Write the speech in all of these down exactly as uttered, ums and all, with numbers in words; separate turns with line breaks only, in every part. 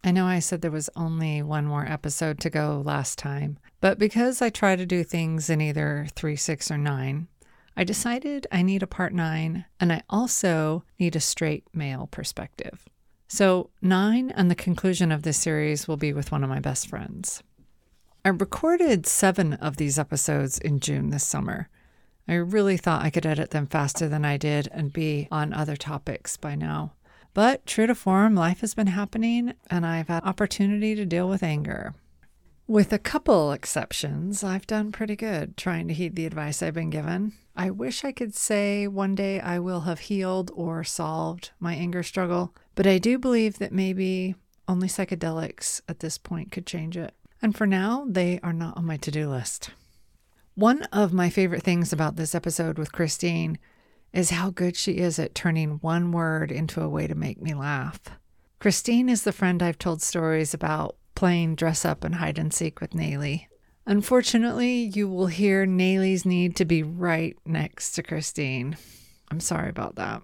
I know I said there was only one more episode to go last time, but because I try to do things in either three, six, or nine, I decided I need a part nine, and I also need a straight male perspective. So nine and the conclusion of this series will be with one of my best friends. I recorded seven of these episodes in June this summer. I really thought I could edit them faster than I did and be on other topics by now. But true to form, life has been happening, and I've had opportunity to deal with anger. With a couple exceptions, I've done pretty good trying to heed the advice I've been given. I wish I could say one day I will have healed or solved my anger struggle, but I do believe that maybe only psychedelics at this point could change it. And for now, they are not on my to-do list. One of my favorite things about this episode with Christine is how good she is at turning one word into a way to make me laugh. Christine is the friend I've told stories about playing dress up and hide and seek with Nayli. Unfortunately, you will hear Nayli's need to be right next to Christine. I'm sorry about that.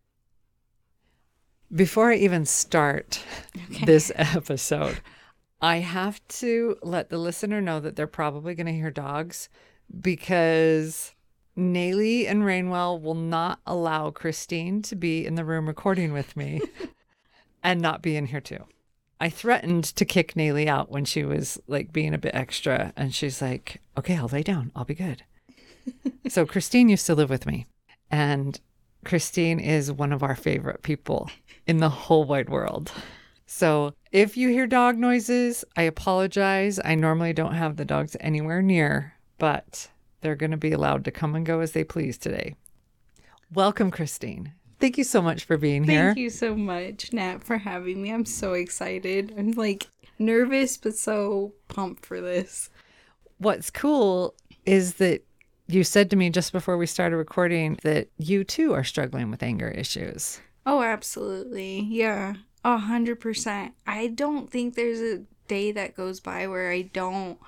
Before I even start okay. this episode, I have to let the listener know that they're probably going to hear dogs because Nayli and Rainwell will not allow Christine to be in the room recording with me and not be in here too. I threatened to kick Nayli out when she was like being a bit extra, and she's like, okay, I'll lay down. I'll be good. So Christine used to live with me, and Christine is one of our favorite people in the whole wide world. So if you hear dog noises, I apologize. I normally don't have the dogs anywhere near, but they're going to be allowed to come and go as they please today. Welcome, Christine. Thank you so much for being here.
Thank you so much, Nat, for having me. I'm so excited. I'm like nervous, but so pumped for this.
What's cool is that you said to me just before we started recording that you too are struggling with anger issues.
Oh, absolutely. Yeah, a hundred percent. I don't think there's a day that goes by where I don't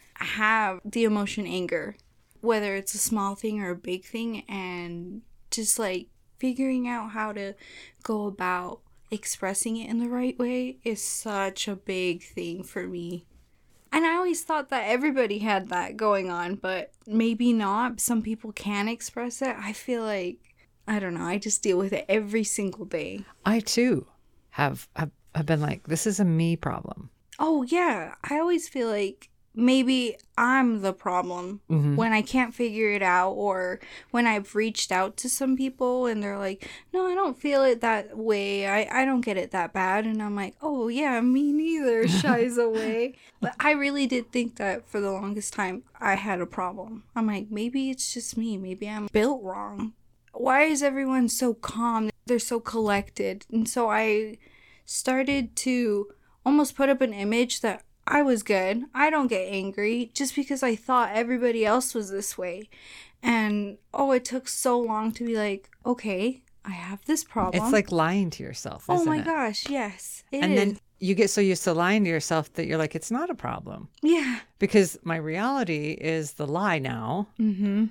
have the emotion anger, whether it's a small thing or a big thing, and just like figuring out how to go about expressing it in the right way is such a big thing for me. And I always thought that everybody had that going on, but maybe not. Some people can express it. I feel like, I don't know, I just deal with it every single day.
I too have, have, have been like, this is a me problem.
Oh, yeah. I always feel like maybe I'm the problem mm-hmm. when I can't figure it out, or when I've reached out to some people and they're like, no, I don't feel it that way. I, I don't get it that bad. And I'm like, oh, yeah, me neither. Shies away. But I really did think that for the longest time I had a problem. I'm like, maybe it's just me. Maybe I'm built wrong. Why is everyone so calm? They're so collected. And so I started to almost put up an image that I was good. I don't get angry just because I thought everybody else was this way. And, oh, it took so long to be like, okay, I have this problem.
It's like lying to yourself, isn't it?
Oh, my it? gosh, yes. It
and
is.
then you get so used to lying to yourself that you're like, it's not a problem.
Yeah.
Because my reality is the lie now.
Mm-hmm.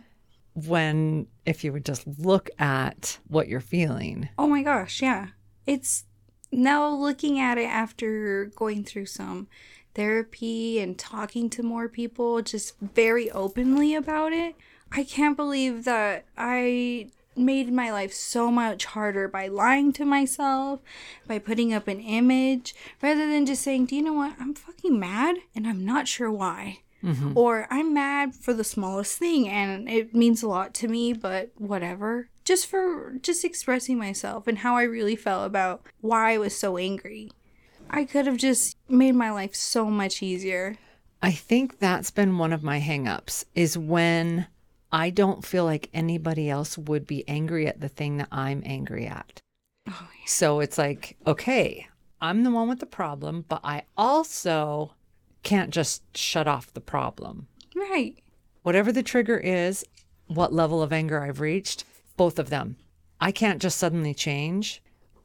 When, if you would just look at what you're feeling.
Oh, my gosh, yeah. It's now looking at it after going through some therapy and talking to more people just very openly about it. I can't believe that I made my life so much harder by lying to myself, by putting up an image, rather than just saying, do you know what? I'm fucking mad and I'm not sure why. Mm-hmm. Or I'm mad for the smallest thing and it means a lot to me, but whatever. Just for just expressing myself and how I really felt about why I was so angry. I could have just made my life so much easier.
I think that's been one of my hang-ups, is when I don't feel like anybody else would be angry at the thing that I'm angry at. Oh, yeah. So it's like, okay, I'm the one with the problem, but I also can't just shut off the problem.
Right.
Whatever the trigger is, what level of anger I've reached, both of them. I can't just suddenly change.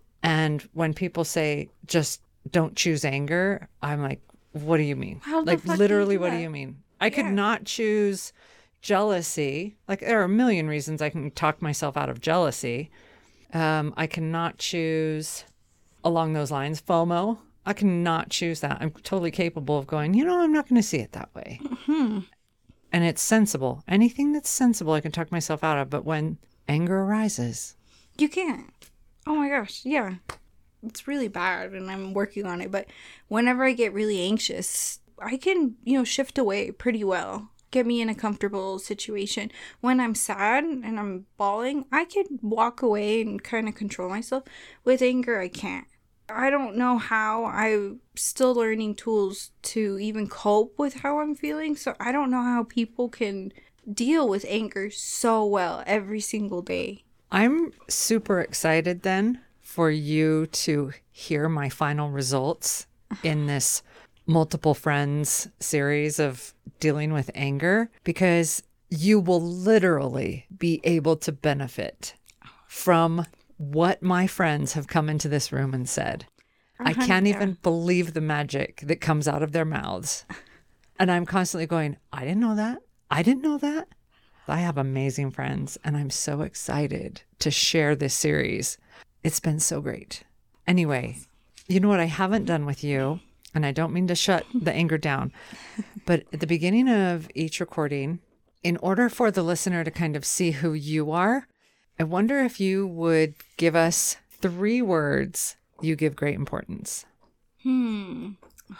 And when people say, just don't choose anger, I'm like, what do you mean?
How the
like
fuck
literally,
do you do
what
that?
do you mean? I
Yeah.
could not choose jealousy. Like there are a million reasons I can talk myself out of jealousy. Um, I cannot choose along those lines FOMO. I cannot choose that. I'm totally capable of going, you know, I'm not going to see it that way.
Mm-hmm.
And it's sensible. Anything that's sensible, I can talk myself out of. But when anger arises,
you can't. Oh my gosh. Yeah. It's really bad and I'm working on it. But whenever I get really anxious, I can, you know, shift away pretty well. Get me in a comfortable situation. When I'm sad and I'm bawling, I can walk away and kind of control myself. With anger, I can't. I don't know how. I'm still learning tools to even cope with how I'm feeling. So I don't know how people can deal with anger so well every single day.
I'm super excited then for you to hear my final results in this multiple friends series of dealing with anger, because you will literally be able to benefit from what my friends have come into this room and said. I can't
yeah.
even believe the magic that comes out of their mouths. And I'm constantly going, I didn't know that. I didn't know that. I have amazing friends and I'm so excited to share this series. It's been so great. Anyway, you know what I haven't done with you, and I don't mean to shut the anger down, but at the beginning of each recording, in order for the listener to kind of see who you are, I wonder if you would give us three words you give great importance.
Hmm.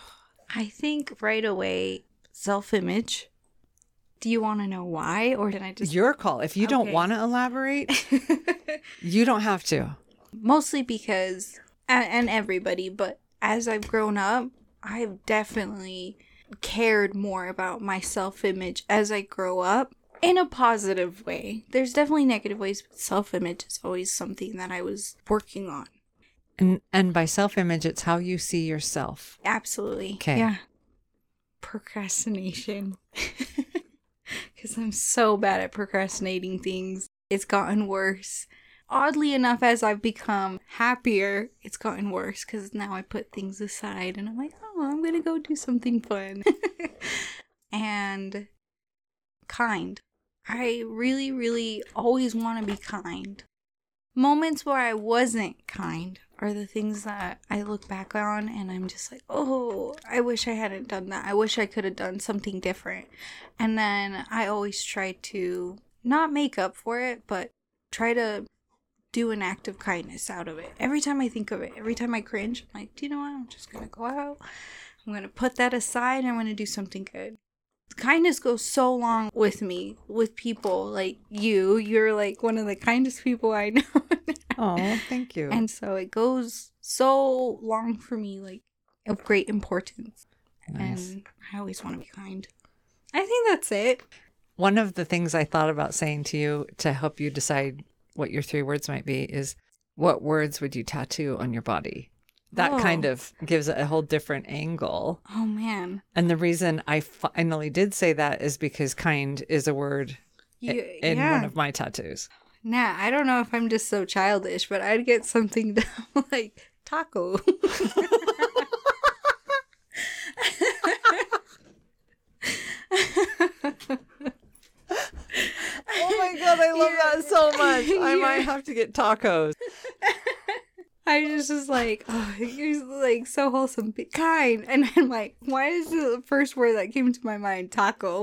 I think right away, self-image. Do you want to know why, or can I just...
Your call. If you okay. don't want to elaborate, you don't have to.
Mostly because, and, and everybody, but as I've grown up, I've definitely cared more about my self-image as I grow up. In a positive way. There's definitely negative ways, but self-image is always something that I was working on.
And and by self-image, it's how you see yourself.
Absolutely.
Okay.
Yeah. Procrastination. Because I'm so bad at procrastinating things. It's gotten worse. Oddly enough, as I've become happier, it's gotten worse because now I put things aside and I'm like, oh, I'm going to go do something fun. And kind. I really, really always want to be kind. Moments where I wasn't kind are the things that I look back on and I'm just like, oh, I wish I hadn't done that. I wish I could have done something different. And then I always try to not make up for it, but try to do an act of kindness out of it. Every time I think of it, every time I cringe, I'm like, do you know what? I'm just going to go out. I'm going to put that aside and I'm going to do something good. Kindness goes so long with me, with people like you. You're like one of the kindest people I know.
Oh, thank you.
And so it goes so long for me, like of great importance. Nice. And I always want to be kind. I think that's it.
One of the things I thought about saying to you to help you decide what your three words might be is, what words would you tattoo on your body? That oh. kind of gives it a whole different angle.
Oh, man.
And the reason I finally did say that is because kind is a word you, in yeah. one of my tattoos.
Nah, I don't know if I'm just so childish, but I'd get something down like taco.
Oh my God, I love yeah. that so much. I yeah. might have to get tacos.
I just was like, oh, you're like so wholesome, be kind. And I'm like, why is the first word that came to my mind taco?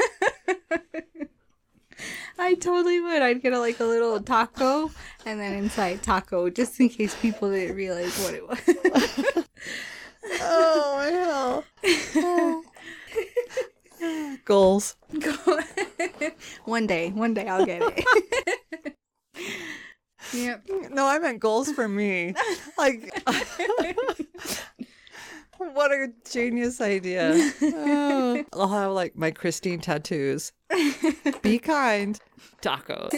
I totally would. I'd get a, like a little taco and then inside taco, just in case people didn't realize what it was.
Oh, hell. Oh. Goals.
One day, one day I'll get it. Yep.
No, I meant goals for me. Like, what a genius idea. Oh, I'll have like my Christine tattoos. Be kind. Tacos.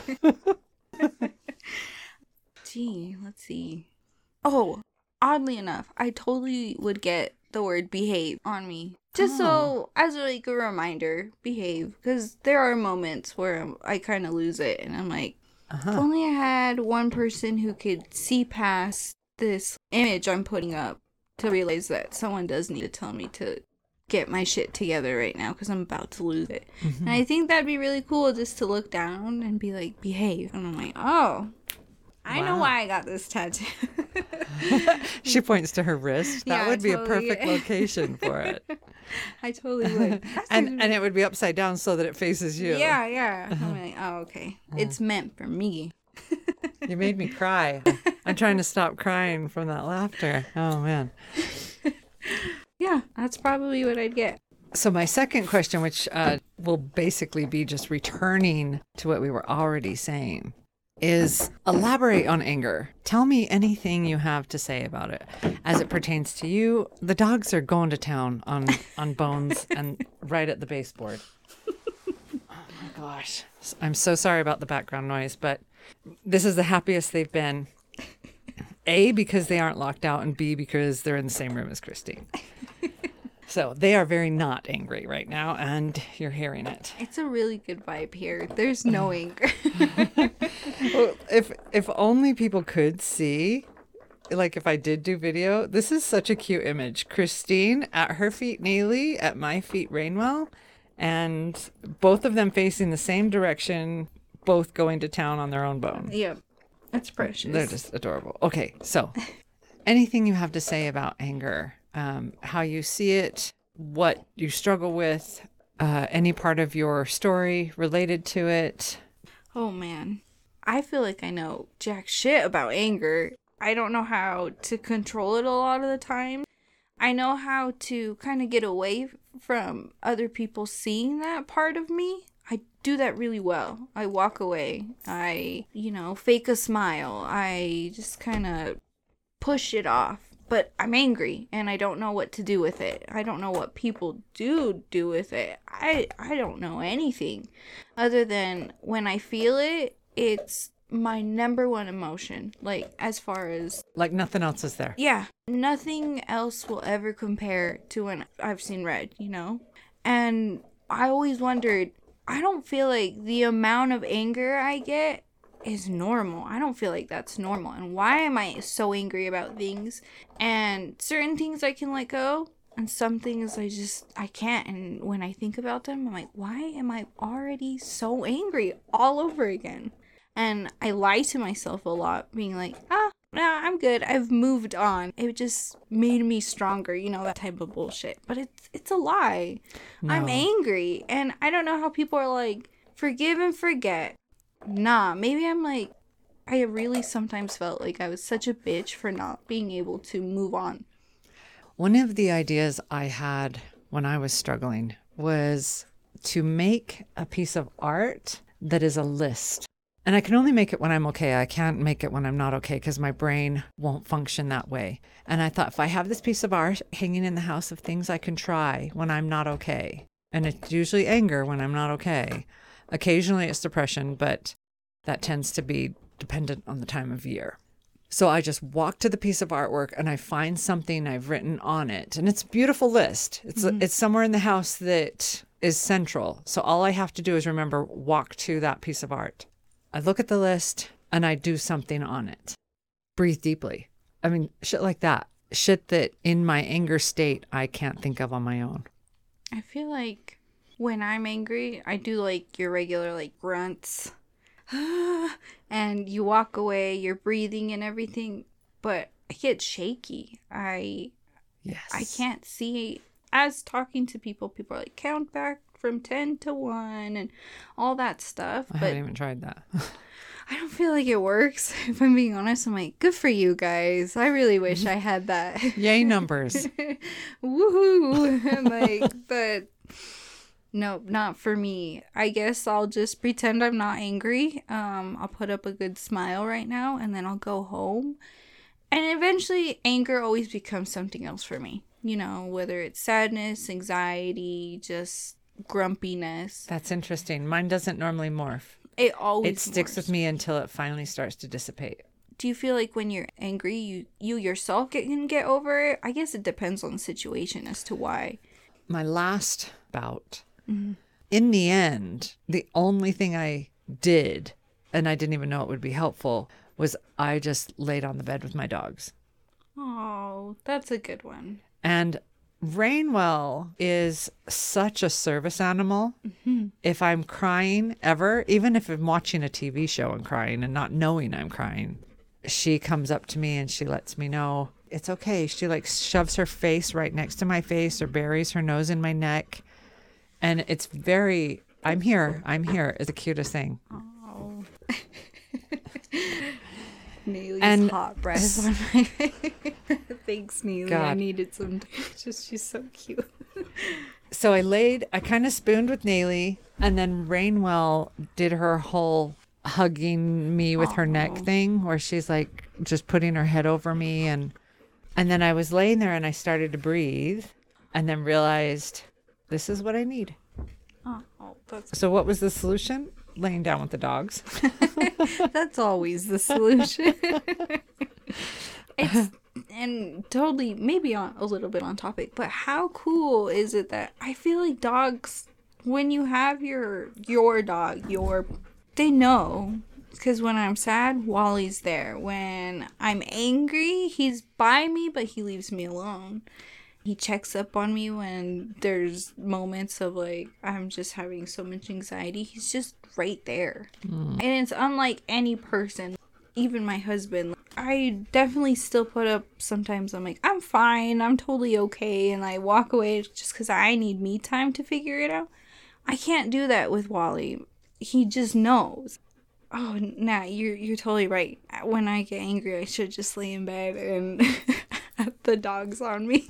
Gee, let's see. Oh, oddly enough, I totally would get the word behave on me. Just oh. so, as like a reminder, behave. Because there are moments where I kind of lose it and I'm like, Uh-huh. If only I had one person who could see past this image I'm putting up to realize that someone does need to tell me to get my shit together right now because I'm about to lose it. Mm-hmm. And I think that'd be really cool just to look down and be like, behave. And I'm like, oh, I
Wow.
know why I got this tattoo.
She points to her wrist. That
Yeah,
would be
totally.
a perfect location for it.
I totally would. That's
and and it would be upside down so that it faces you.
Yeah, yeah. I'm like, oh, okay. It's meant for me.
You made me cry. I'm trying to stop crying from that laughter. Oh, man.
Yeah, that's probably what I'd get.
So my second question, which uh, will basically be just returning to what we were already saying, is elaborate on anger. Tell me anything you have to say about it as it pertains to you. The dogs are going to town on, on Bones and right at the baseboard. Oh my gosh. I'm so sorry about the background noise, but this is the happiest they've been. A, because they aren't locked out, and B, because they're in the same room as Christine. So they are very not angry right now, and you're hearing it.
It's a really good vibe here. There's no anger.
Well, if if only people could see, like if I did do video, this is such a cute image. Christine at her feet, Neely, at my feet, Rainwell, and both of them facing the same direction, both going to town on their own bone.
Yep. That's precious.
They're just adorable. Okay, so anything you have to say about anger, um, how you see it, what you struggle with, uh, any part of your story related to it?
Oh, man. I feel like I know jack shit about anger. I don't know how to control it a lot of the time. I know how to kind of get away from other people seeing that part of me. I do that really well. I walk away. I, you know, fake a smile. I just kind of push it off. But I'm angry and I don't know what to do with it. I don't know what people do do with it. I I don't know anything other than when I feel it, it's my number one emotion. Like as far as
Like nothing else is there.
yeah, nothing else will ever compare to when I've seen red, you know? And I always wondered, I don't feel like the amount of anger I get is normal. I don't feel like that's normal. And why am I so angry about things? And certain things I can let go, and some things I just, I can't. And when I think about them, I'm like, why am I already so angry all over again? And I lie to myself a lot, being like, ah, nah, I'm good. I've moved on. It just made me stronger, you know, that type of bullshit. But it's it's a lie.
No.
I'm angry. And I don't know how people are like, forgive and forget. Nah, maybe I'm like, I really sometimes felt like I was such a bitch for not being able to move on.
One of the ideas I had when I was struggling was to make a piece of art that is a list. And I can only make it when I'm okay. I can't make it when I'm not okay because my brain won't function that way. And I thought if I have this piece of art hanging in the house of things I can try when I'm not okay, and it's usually anger when I'm not okay. Occasionally it's depression, but that tends to be dependent on the time of year. So I just walk to the piece of artwork and I find something I've written on it. And it's a beautiful list. It's mm-hmm. it's somewhere in the house that is central. So all I have to do is remember, walk to that piece of art. I look at the list and I do something on it. Breathe deeply. I mean, shit like that. Shit that in my anger state, I can't think of on my own.
I feel like when I'm angry, I do like your regular like grunts. And you walk away, you're breathing and everything. But I get shaky. I,
yes.
I can't see. As talking to people, people are like, count back from ten to one and all that stuff.
I
but
haven't even tried that.
I don't feel like it works. If I'm being honest, I'm like, good for you guys. I really wish I had that.
Yay, numbers.
Woohoo. I'm like, but no, not for me. I guess I'll just pretend I'm not angry. Um, I'll put up a good smile right now and then I'll go home. And eventually anger always becomes something else for me. You know, whether it's sadness, anxiety, just grumpiness.
That's interesting. Mine doesn't normally morph.
It always
It sticks
morphs.
with me until it finally starts to dissipate.
Do you feel like when you're angry, you, you yourself get, can get over it? I guess it depends on the situation as to why.
My last bout,
Mm-hmm.
in the end, the only thing I did, and I didn't even know it would be helpful, was I just laid on the bed with my dogs.
Oh, that's a good one.
And Rainwell is such a service animal. Mm-hmm. If I'm crying ever, even if I'm watching a T V show and crying and not knowing I'm crying, she comes up to me and she lets me know it's okay. She like shoves her face right next to my face or buries her nose in my neck. And it's very, I'm here. I'm here. It's the cutest thing.
Oh. Neely's
And-
hot breath on my face. Thanks, Neely. I
God.
needed some. Just she's so cute.
So I laid, I kind of spooned with Neely, and then Rainwell did her whole hugging me with her neck
Aw.
thing where she's like just putting her head over me. And, and then I was laying there and I started to breathe and then realized this is what I need.
Oh, oh that's
So what was the solution? Laying down with the dogs.
that's always the solution. It's and totally maybe on a little bit on topic, but how cool is it that I feel like dogs, when you have your your dog, your they know, because when I'm sad, Wally's there. When I'm angry, he's by me, but he leaves me alone. He checks up on me when there's moments of like I'm just having so much anxiety. He's just right there. And it's unlike any person, even my husband. I definitely still put up sometimes I'm like, I'm fine, I'm totally okay, and I walk away just because I need me time to figure it out. I can't do that with Wally. He just knows. Oh, nah, you're you're totally right. When I get angry, I should just lay in bed and have the dogs on me.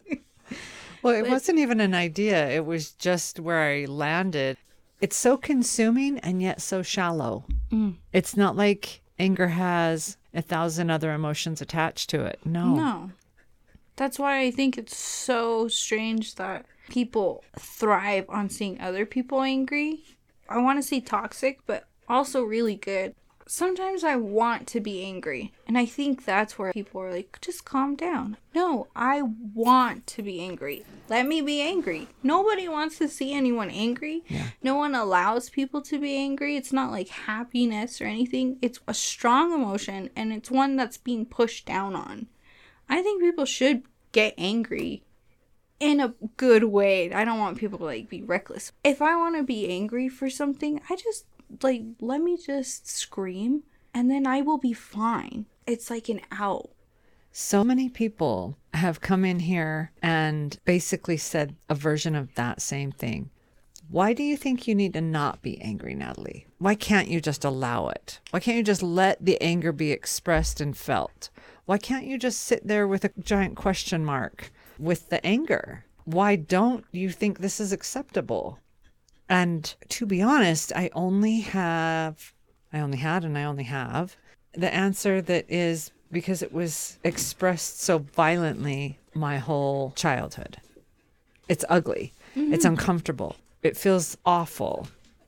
Well, it
But-
wasn't even an idea. It was just where I landed. It's so consuming and yet so shallow.
Mm.
It's not like anger has a thousand other emotions attached to it. No.
No. That's why I think it's so strange that people thrive on seeing other people angry. I want to say toxic, but also really good. Sometimes I want to be angry, and I think that's where people are like, just calm down. No, I want to be angry. Let me be angry. Nobody wants to see anyone angry.
Yeah.
No one allows people to be angry. It's not like happiness or anything. It's a strong emotion, and it's one that's being pushed down on. I think people should get angry in a good way. I don't want people to like be reckless. If I want to be angry for something, I just like let me just scream and then I will be fine. It's like an out.
So many people have come in here and basically said a version of that same thing. Why do you think you need to not be angry, Natalie? Why can't you just allow it? Why can't you just let the anger be expressed and felt? Why can't you just sit there with a giant question mark with the anger? Why don't you think this is acceptable? And to be honest, I only have, I only had and I only have the answer that is because it was expressed so violently my whole childhood. It's ugly. Mm-hmm. It's uncomfortable. It feels awful.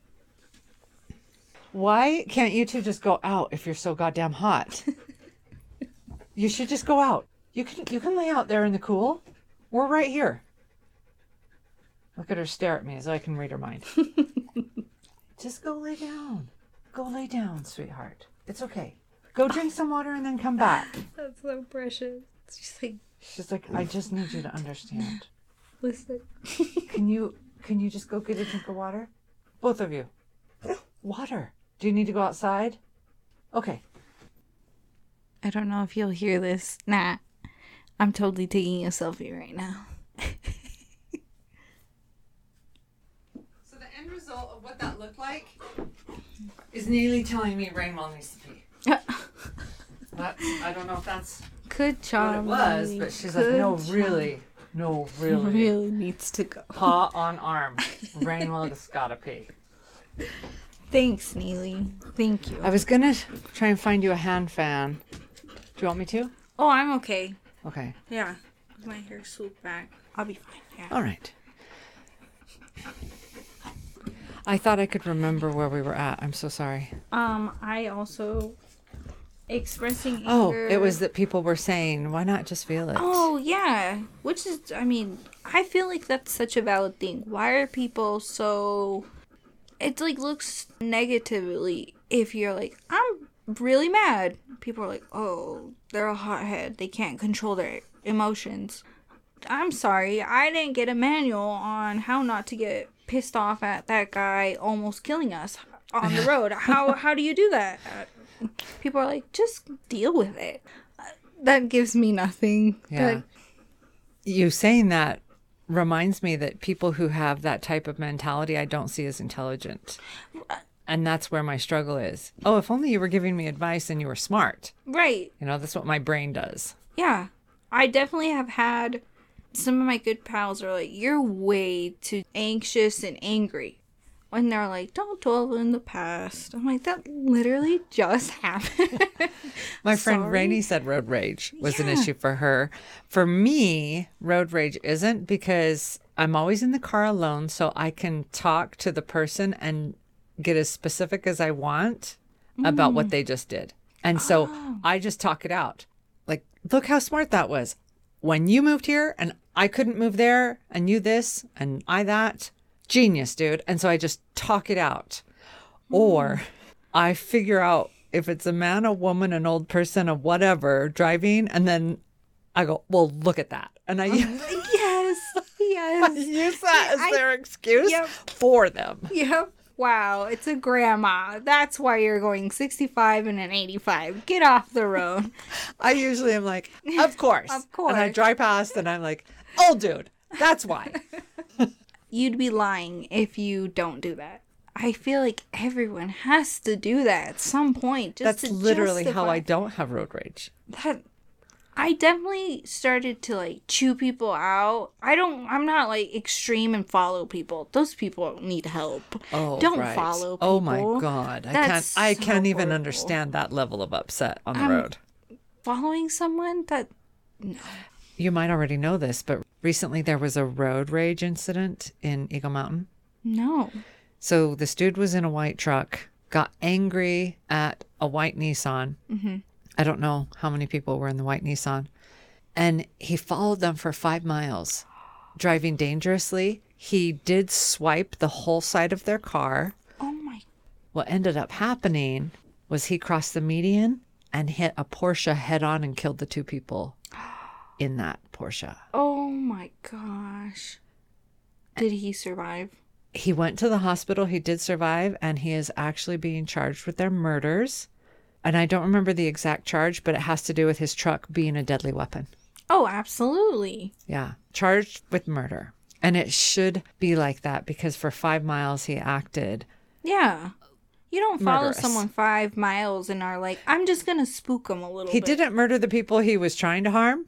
Why can't you two just go out if you're so goddamn hot? You should just go out. You can you can lay out there in the cool. We're right here. Look at her stare at me as I can read her mind. Just go lay down. Go lay down, sweetheart. It's okay. Go drink some water and then come back.
That's so precious. She's like,
She's like, I just need you to understand.
listen.
Can you can you just go get a drink of water? Both of you. Water. Do you need to go outside? Okay.
I don't know if you'll hear this. Nah. I'm totally taking a selfie right now.
So the end result of what that looked like is Neely telling me Rainwell needs to pee. That's, I don't know if that's
Good
what
job.
it was,
Lily.
but she's
Good
like, no,
job.
really, no, really.
Really needs to go.
Paw on arm. Rainwell has gotta pee.
Thanks, Neely. Thank you.
I was gonna try and find you a hand fan. Do you want me to?
Oh, I'm okay.
Okay.
Yeah. My hair swooped back. I'll be fine. Yeah.
All right. I thought I could remember where we were at. I'm so sorry.
Um, I also expressing anger.
Oh, it was that people were saying, why not just feel it?
Oh, yeah. Which is, I mean, I feel like that's such a valid thing. Why are people so... It, like, looks negatively if you're like, I'm really mad. People are like, oh, they're a hothead. They can't control their emotions. I'm sorry. I didn't get a manual on how not to get pissed off at that guy almost killing us on the road. How how do you do that? People are like, just deal with it. That gives me nothing.
Yeah.
But
you saying that reminds me that people who have that type of mentality, I don't see as intelligent. And that's where my struggle is. Oh, if only you were giving me advice and you were smart.
right.
You know, that's what my brain does.
Yeah. I definitely have had some of my good pals are like, you're way too anxious and angry. When they're like, don't dwell in the past. I'm like, that literally just happened.
My friend
Sorry.
Rainey said road rage was an
Yeah.
issue for her. For me, road rage isn't, because I'm always in the car alone, so I can talk to the person and get as specific as I want about what they just did. And so
Oh.
I just talk it out. Like, look how smart that was. When you moved here and I couldn't move there and you this and I that, genius, dude. And so I just talk it out. Or I figure out if it's a man, a woman, an old person, or whatever driving, and then I go, well, look at that. And I,
yes.
I
Yes.
use that as
I-
their excuse
Yep.
for them.
Yep. Wow. It's a grandma. That's why you're going sixty-five and an eighty-five. Get off the road.
I usually am like, of course.
Of
And I
course.
drive past and I'm like, old dude, that's why.
You'd be lying if you don't do that. I feel like everyone has to do that at some point. Just
That's
to
literally how
justify-
I don't have road rage.
That I definitely started to like chew people out. I don't. I'm not like extreme and follow people. Those people need help.
Oh,
don't
right.
follow people.
Oh my God. I can't
That's
I
so
can't even
horrible.
understand that level of upset on the
I'm-
road.
Following someone that
You might already know this, but recently there was a road rage incident in Eagle Mountain.
no.
So this dude was in a white truck, got angry at a white Nissan.
Mm-hmm.
I don't know how many people were in the white Nissan. And he followed them for five miles, driving dangerously. He did swipe the whole side of their car.
Oh my.
What ended up happening was he crossed the median and hit a Porsche head on and killed the two people in that Porsche.
Oh my gosh. Did he survive?
He went to the hospital. He did survive, and he is actually being charged with their murders. And I don't remember the exact charge, but it has to do with his truck being a deadly weapon.
Oh, absolutely.
Yeah, charged with murder. And it should be like that, because for five miles he acted.
Yeah. You don't follow
Murderous.
someone five miles and are like, I'm just going to spook them a little
He
bit.
didn't murder the people he was trying to harm.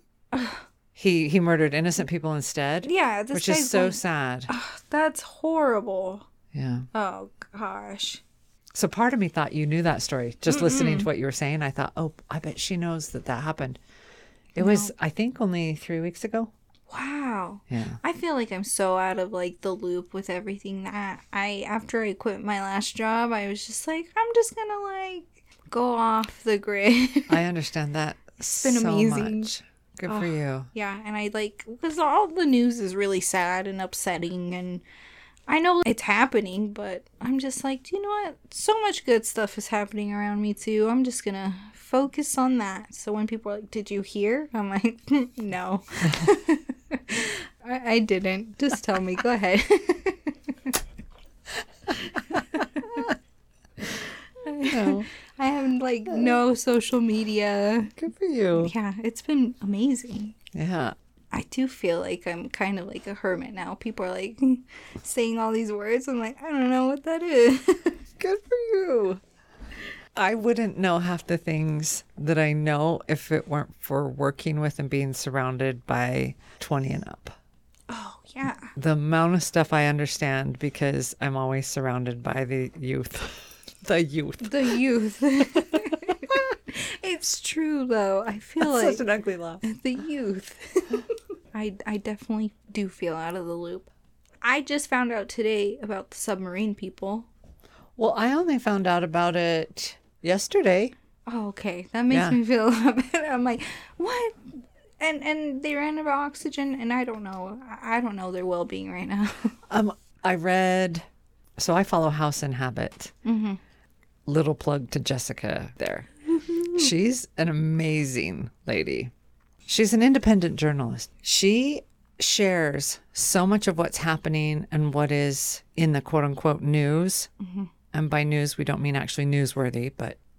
he he murdered innocent people instead.
Yeah, this
which
guy's
is so
going-
sad.
That's horrible.
Yeah.
Oh, gosh.
So part of me thought you knew that story. Just listening to what you were saying, I thought, oh, I bet she knows that that happened. It was, I think, only three weeks ago.
Wow.
Yeah.
I feel like I'm so out of like the loop with everything that I, after I quit my last job, I was just like, I'm just gonna like go off the grid.
I understand that
been
so
amazing.
much. Good for you.
Yeah, and I like, because all the news is really sad and upsetting, and I know it's happening, but I'm just like, do you know what? So much good stuff is happening around me too. I'm just gonna focus on that. So when people are like, did you hear? I'm like, no. I, I didn't. Just tell me. Go ahead.
No.
I have like no social media.
Good for you.
Yeah, it's been amazing.
Yeah.
I do feel like I'm kind of like a hermit now. People are like saying all these words. I'm like, I don't know what that is.
Good for you. I wouldn't know half the things that I know if it weren't for working with and being surrounded by twenty and up.
Oh, yeah.
The amount of stuff I understand because I'm always surrounded by the youth. The youth.
The youth. It's true, though. I feel
That's
like
such an ugly laugh.
the youth. I, I definitely do feel out of the loop. I just found out today about the submarine people.
Well, I only found out about it yesterday.
Oh, okay. That makes
Yeah.
me feel a lot better. I'm like, what? And and they ran out of oxygen, and I don't know. I I don't know their well-being right now.
Um, I read, so I follow House and Habit.
Mm-hmm.
Little plug to Jessica there. She's an amazing lady. She's an independent journalist. She shares so much of what's happening and what is in the quote unquote news.
Mm-hmm.
And by news, we don't mean actually newsworthy, but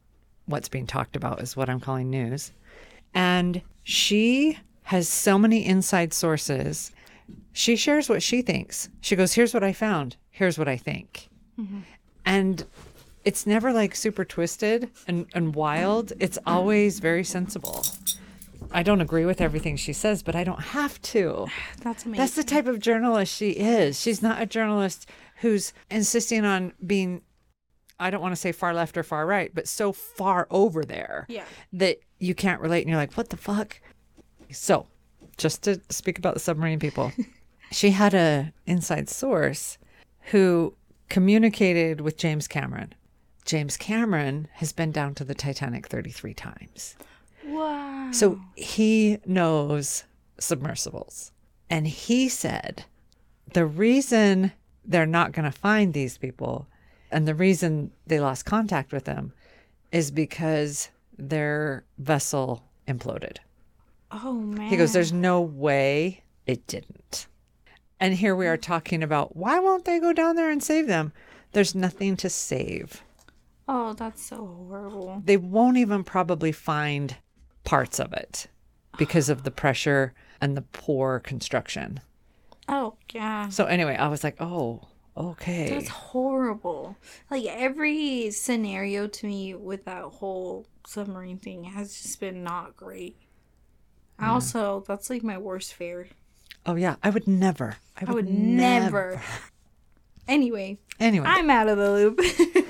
what's being talked about is what I'm calling news. And she has so many inside sources. She shares what she thinks. She goes, here's what I found. Here's what I think. Mm-hmm. And it's never like super twisted and, and wild. It's always very sensible. I don't agree with everything she says, but I don't have to.
That's amazing.
That's the type of journalist she is. She's not a journalist who's insisting on being, I don't want to say far left or far right, but so far over there
yeah.
that you can't relate and you're like, what the fuck? So just to speak about the submarine people, she had a inside source who communicated with James Cameron. James Cameron has been down to the Titanic thirty-three times.
Wow.
So he knows submersibles. And he said the reason they're not going to find these people and the reason they lost contact with them is because their vessel imploded.
Oh, man.
He goes, there's no way it didn't. And here we are talking about why won't they go down there and save them? There's nothing to save.
Oh, that's so horrible.
They won't even probably find parts of it because of the pressure and the poor construction.
Oh, yeah.
So anyway, I was like, oh, okay.
That's horrible. Like every scenario to me with that whole submarine thing has just been not great. I also, that's like my worst fear.
Oh, yeah. I would never. I would,
I would
never.
never. Anyway.
Anyway.
I'm out of the loop.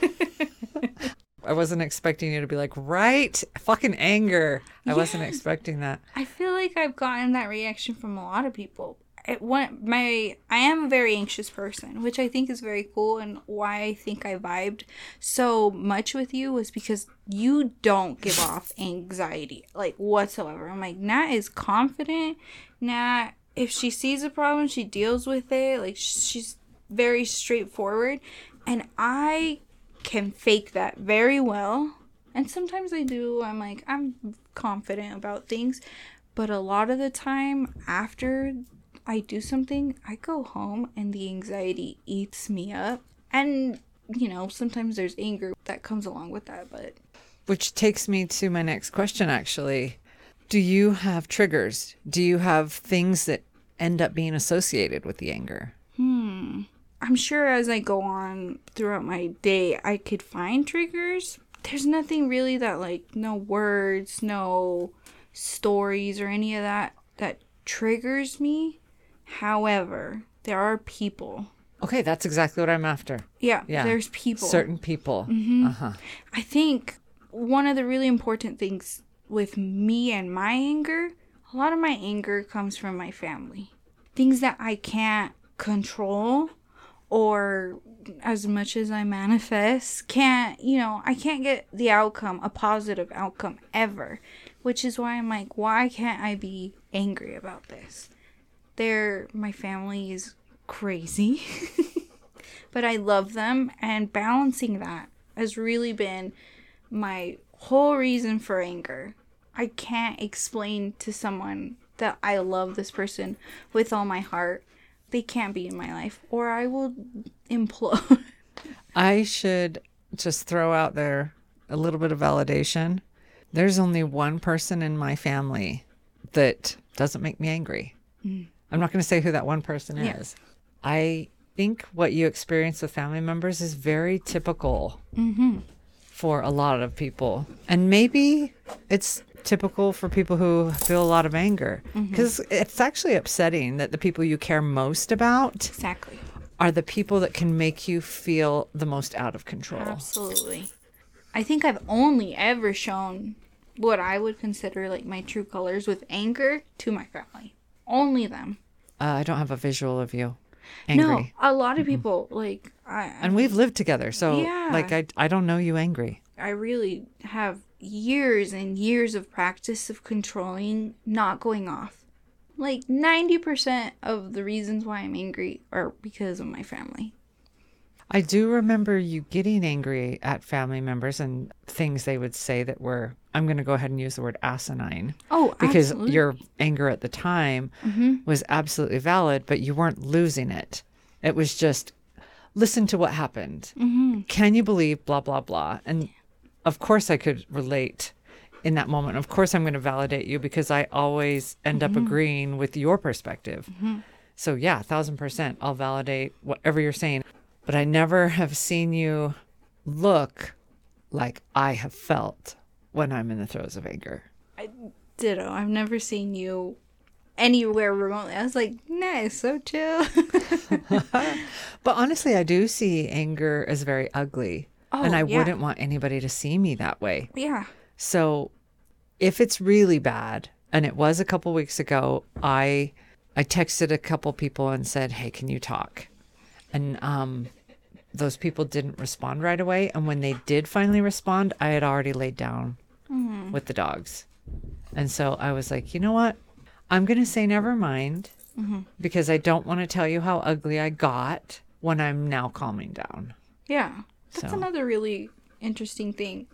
I wasn't expecting you to be like, right? Fucking anger. I yes. wasn't expecting that.
I feel like I've gotten that reaction from a lot of people. It, when, my, I am a very anxious person, which I think is very cool, and why I think I vibed so much with you was because you don't give off anxiety, like, whatsoever. I'm like, Nat is confident. Nat, if she sees a problem, she deals with it. Like, she's very straightforward. And I can fake that very well. And sometimes I do. I'm like, I'm confident about things. But a lot of the time, after I do something, I go home and the anxiety eats me up. And, you know, sometimes there's anger that comes along with that, but...
Which takes me to my next question, actually. Do you have triggers? Do you have things that end up being associated with the anger?
Hmm. I'm sure as I go on throughout my day, I could find triggers. There's nothing really that, like, no words, no stories or any of that that triggers me. However, there are people.
Okay, that's exactly what I'm after.
Yeah, yeah. There's people.
Certain people.
Mm-hmm.
Uh-huh.
I think one of the really important things with me and my anger, a lot of my anger comes from my family. Things that I can't control, or as much as I manifest, can't, you know, I can't get the outcome, a positive outcome ever. Which is why I'm like, why can't I be angry about this? They're, my family is crazy, but I love them, and balancing that has really been my whole reason for anger. I can't explain to someone that I love this person with all my heart. They can't be in my life, or I will implode.
I should just throw out there a little bit of validation. There's only one person in my family that doesn't make me angry. Mm. I'm not going to say who that one person
yeah.
is. I think what you experience with family members is very typical
mm-hmm.
for a lot of people. And maybe it's typical for people who feel a lot of anger. Because mm-hmm. it's actually upsetting that the people you care most about
exactly.
are the people that can make you feel the most out of control.
Absolutely. I think I've only ever shown what I would consider like my true colors with anger to my family. Only them.
Uh, I don't have a visual of you angry.
No, a lot of people, mm-hmm. like... I,
and we've lived together, so
yeah.
like I, I don't know you angry.
I really have years and years of practice of controlling, not going off. Like ninety percent of the reasons why I'm angry are because of my family.
I do remember you getting angry at family members and things they would say that were, I'm going to go ahead and use the word asinine.
Oh,
because
absolutely.
your anger at the time
mm-hmm.
was absolutely valid, but you weren't losing it. It was just, listen to what happened.
Mm-hmm.
Can you believe blah, blah, blah? And of course I could relate in that moment. Of course I'm going to validate you because I always end mm-hmm. up agreeing with your perspective. Mm-hmm. So yeah, a thousand percent, I'll validate whatever you're saying. But I never have seen you look like I have felt when I'm in the throes of anger.
I ditto. I've never seen you anywhere remotely. I was like, nice, so chill.
But honestly, I do see anger as very ugly. Oh, and I
yeah.
wouldn't want anybody to see me that way.
Yeah.
So if it's really bad, and it was a couple weeks ago, I I texted a couple people and said, hey, can you talk? And um, those people didn't respond right away. And when they did finally respond, I had already laid down mm-hmm. with the dogs. And so I was like, you know what? I'm going to say never mind mm-hmm. because I don't want to tell you how ugly I got when I'm now calming down.
Yeah. That's so. Another really interesting thing.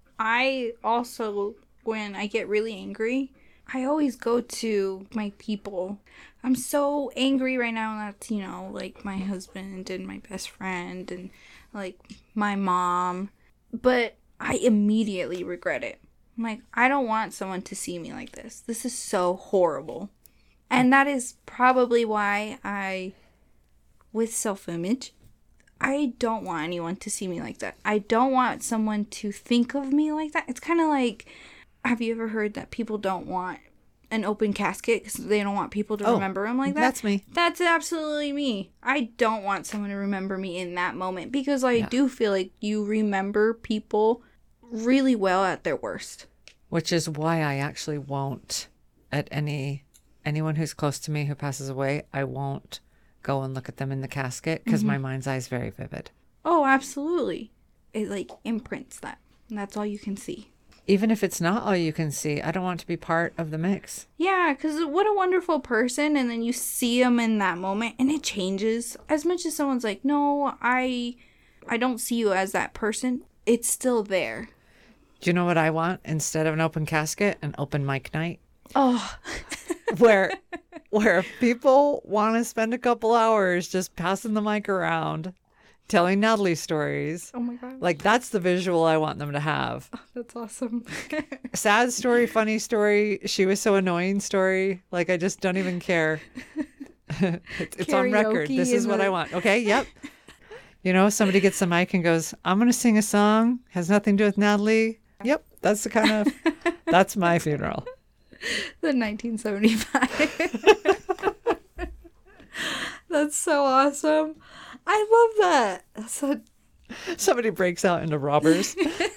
I also, when I get really angry, I always go to my people. I'm so angry right now that, you know, like my husband and my best friend and like my mom. But I immediately regret it. I'm like, I don't want someone to see me like this. This is so horrible. And that is probably why I, with self-image, I don't want anyone to see me like that. I don't want someone to think of me like that. It's kind of like, have you ever heard that people don't want an open casket because they don't want people to oh, remember them like that?
That's me.
That's absolutely me. I don't want someone to remember me in that moment because I yeah. do feel like you remember people really well at their worst.
Which is why I actually won't, at any, anyone who's close to me who passes away, I won't go and look at them in the casket because mm-hmm. my mind's eye is very vivid.
Oh, absolutely. It like imprints that. And that's all you can see.
Even if it's not all you can see, I don't want to be part of the mix.
Yeah, because what a wonderful person. And then you see them in that moment and it changes. As much as someone's like, no, I, I don't see you as that person. It's still there.
Do you know what I want instead of an open casket? An open mic night.
Oh.
where where if people want to spend a couple hours just passing the mic around, telling Natalie stories.
Oh my God.
Like that's the visual I want them to have.
Oh, that's awesome.
Sad story, funny story, she was so annoying story. Like I just don't even care. it's it's on record. This is what the... I want. Okay, yep. You know, somebody gets the mic and goes, I'm going to sing a song. Has nothing to do with Natalie. Yep, that's the kind of, that's my funeral.
The nineteen seventy-five. That's so awesome. I love that. That's a...
Somebody breaks out into robbers.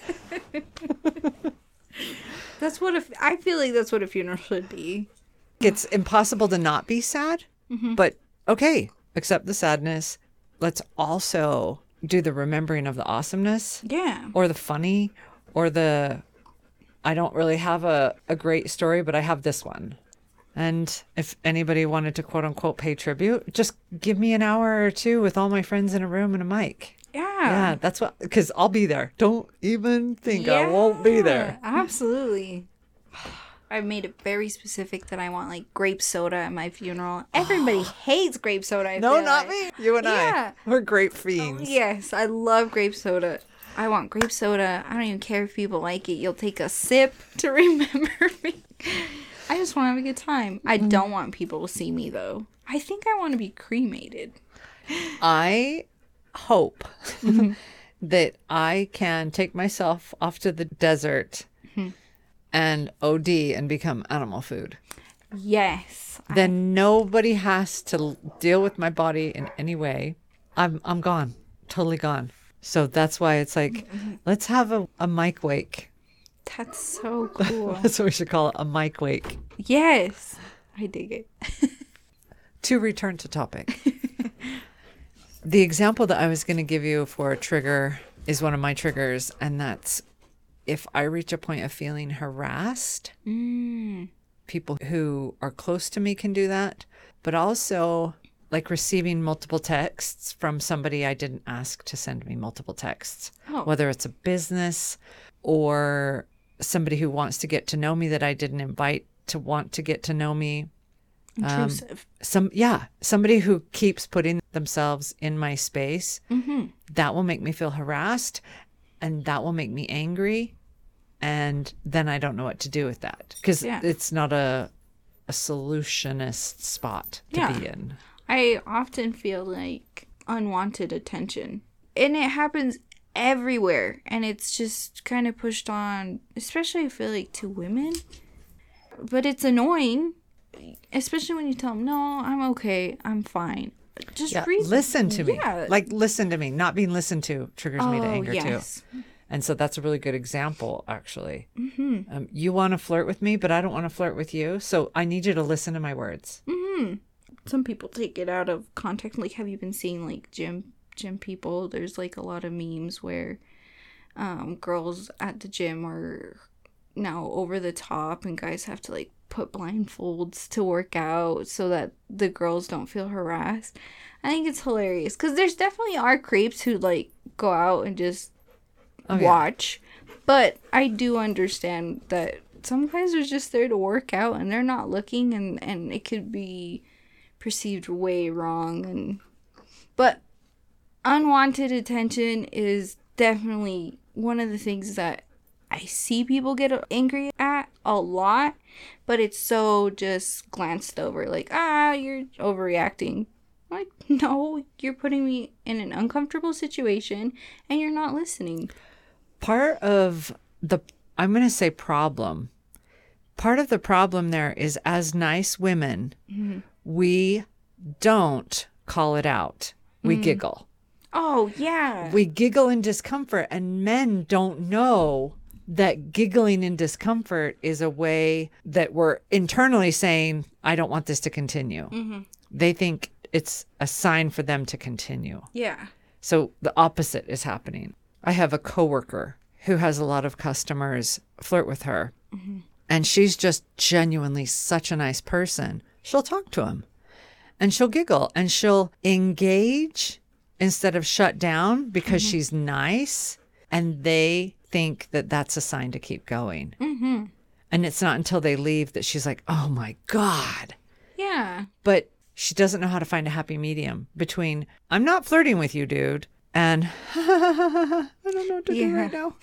That's what a, I feel like that's what a funeral should be.
It's impossible to not be sad, mm-hmm. but okay, accept the sadness. Let's also do the remembering of the awesomeness.
Yeah.
Or the funny. Or the, I don't really have a, a great story, but I have this one. And if anybody wanted to quote unquote pay tribute, just give me an hour or two with all my friends in a room and a mic.
Yeah.
Yeah, that's what, because I'll be there. Don't even think yeah, I won't be there.
Absolutely. I've made it very specific that I want like grape soda at my funeral. Everybody hates grape soda. I
no,
feel
not
like.
me. You and
yeah.
I. We're grape fiends.
Oh, yes, I love grape soda. I want grape soda. I don't even care if people like it. You'll take a sip to remember me. I just want to have a good time. I mm-hmm. don't want people to see me, though. I think I want to be cremated.
I hope mm-hmm. that I can take myself off to the desert mm-hmm. and O D and become animal food.
Yes.
Then I... nobody has to deal with my body in any way. I'm I'm gone. Totally gone. So that's why it's like, mm-hmm. let's have a, a mic wake.
That's so cool.
That's what we should call it, a mic wake.
Yes. I dig it.
To return to topic. The example that I was going to give you for a trigger is one of my triggers, and that's if I reach a point of feeling harassed, mm. people who are close to me can do that, but also like receiving multiple texts from somebody I didn't ask to send me multiple texts, oh. whether it's a business or somebody who wants to get to know me that I didn't invite to want to get to know me.
Intrusive.
Um, some, yeah, somebody who keeps putting themselves in my space, mm-hmm. that will make me feel harassed. and that will make me angry. And then I don't know what to do with that because
Yeah.
it's not a, a solutionist spot to
Yeah.
be in.
I often feel like unwanted attention. And it happens everywhere. And it's just kind of pushed on, especially I feel like to women. But it's annoying, especially when you tell them, no, I'm okay. I'm fine. Just
Yeah,
reason.
listen to me.
Yeah.
Like, listen to me. Not being listened to triggers me to
Oh,
anger
yes.
too. And so that's a really good example, actually.
Mm-hmm.
Um, you want to flirt with me, but I don't want to flirt with you. So I need you to listen to my words.
Mm-hmm. Some people take it out of context. Like, have you been seeing like gym gym people? There's like a lot of memes where um, girls at the gym are now over the top, and guys have to like put blindfolds to work out so that the girls don't feel harassed. I think it's hilarious because there's definitely are creeps who like go out and just
Oh, yeah.
watch, but I do understand that some guys are just there to work out and they're not looking, and and it could be perceived way wrong. And but unwanted attention is definitely one of the things that I see people get angry at a lot, but it's so just glanced over, like, ah, you're overreacting. Like, no, you're putting me in an uncomfortable situation and you're not listening.
Part of the, I'm going to say problem, part of the problem there is as nice women, mm-hmm. we don't call it out. We mm. giggle.
Oh, yeah.
We giggle in discomfort, and men don't know that giggling in discomfort is a way that we're internally saying, I don't want this to continue. Mm-hmm. They think it's a sign for them to continue.
Yeah.
So the opposite is happening. I have a coworker who has a lot of customers flirt with her, mm-hmm. and she's just genuinely such a nice person. She'll talk to him, and she'll giggle, and she'll engage instead of shut down because mm-hmm. she's nice, and they think that that's a sign to keep going. Mm-hmm. And it's not until they leave that she's like, oh my God.
Yeah.
But she doesn't know how to find a happy medium between, I'm not flirting with you, dude, and I don't know what to yeah. do right now.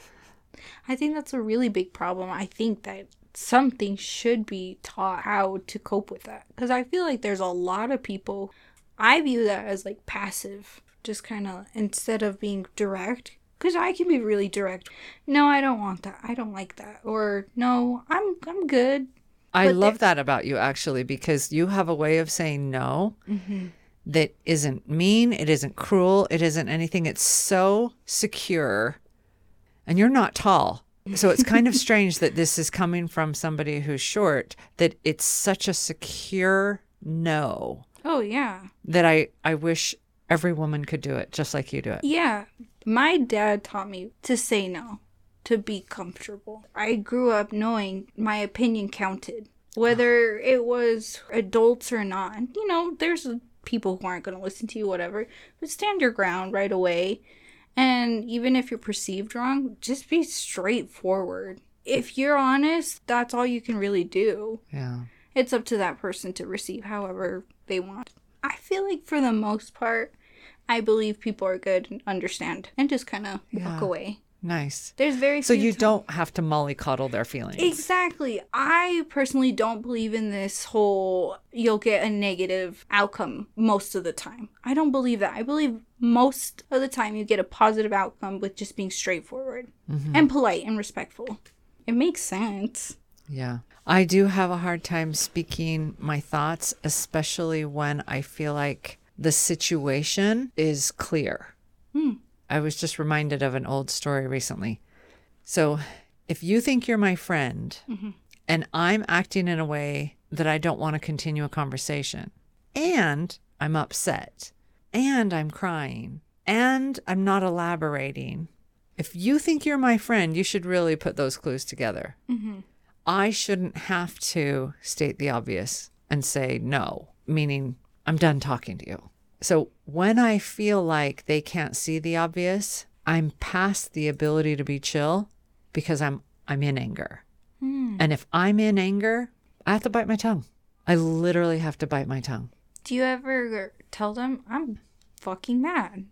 I think that's a really big problem. I think that something should be taught how to cope with that. Because I feel like there's a lot of people, I view that as like passive, just kind of instead of being direct. Because I can be really direct. No, I don't want that. I don't like that. Or no, I'm I'm good.
I but love that about you, actually, because you have a way of saying no mm-hmm. that isn't mean. It isn't cruel. It isn't anything. It's so secure. And you're not tall. So it's kind of strange that this is coming from somebody who's short, that it's such a secure no.
Oh, yeah.
That I, I wish every woman could do it just like you do it.
Yeah. My dad taught me to say no, to be comfortable. I grew up knowing my opinion counted, whether it was adults or not. You know, there's people who aren't going to listen to you, whatever, but stand your ground right away. And even if you're perceived wrong, just be straightforward. If you're honest, that's all you can really do.
Yeah.
It's up to that person to receive however they want. I feel like for the most part, I believe people are good and understand and just kind of
yeah.
walk away.
Nice.
There's very
So
few
you
times.
don't have to mollycoddle their feelings.
Exactly. I personally don't believe in this whole you'll get a negative outcome most of the time. I don't believe that. I believe most of the time you get a positive outcome with just being straightforward mm-hmm. and polite and respectful. It makes sense.
Yeah. I do have a hard time speaking my thoughts, especially when I feel like the situation is clear. Hmm. I was just reminded of an old story recently. So if you think you're my friend mm-hmm. and I'm acting in a way that I don't want to continue a conversation, and I'm upset, and I'm crying, and I'm not elaborating, if you think you're my friend, you should really put those clues together. Mm-hmm. I shouldn't have to state the obvious and say no, meaning I'm done talking to you. So when I feel like they can't see the obvious, I'm past the ability to be chill because I'm I'm in anger. Hmm. And if I'm in anger, I have to bite my tongue. I literally have to bite my tongue.
Do you ever tell them, I'm fucking mad?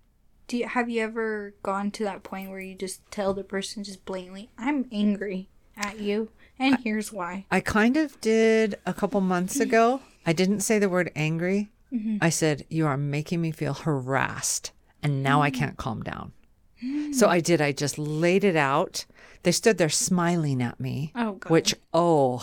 Do you, have you ever gone to that point where you just tell the person just blatantly, I'm angry at you, and I, here's why?
I kind of did a couple months ago. I didn't say the word angry. Mm-hmm. I said, you are making me feel harassed, and now mm-hmm. I can't calm down. Mm-hmm. So I did. I just laid it out. They stood there smiling at me,
oh, God.
which, oh,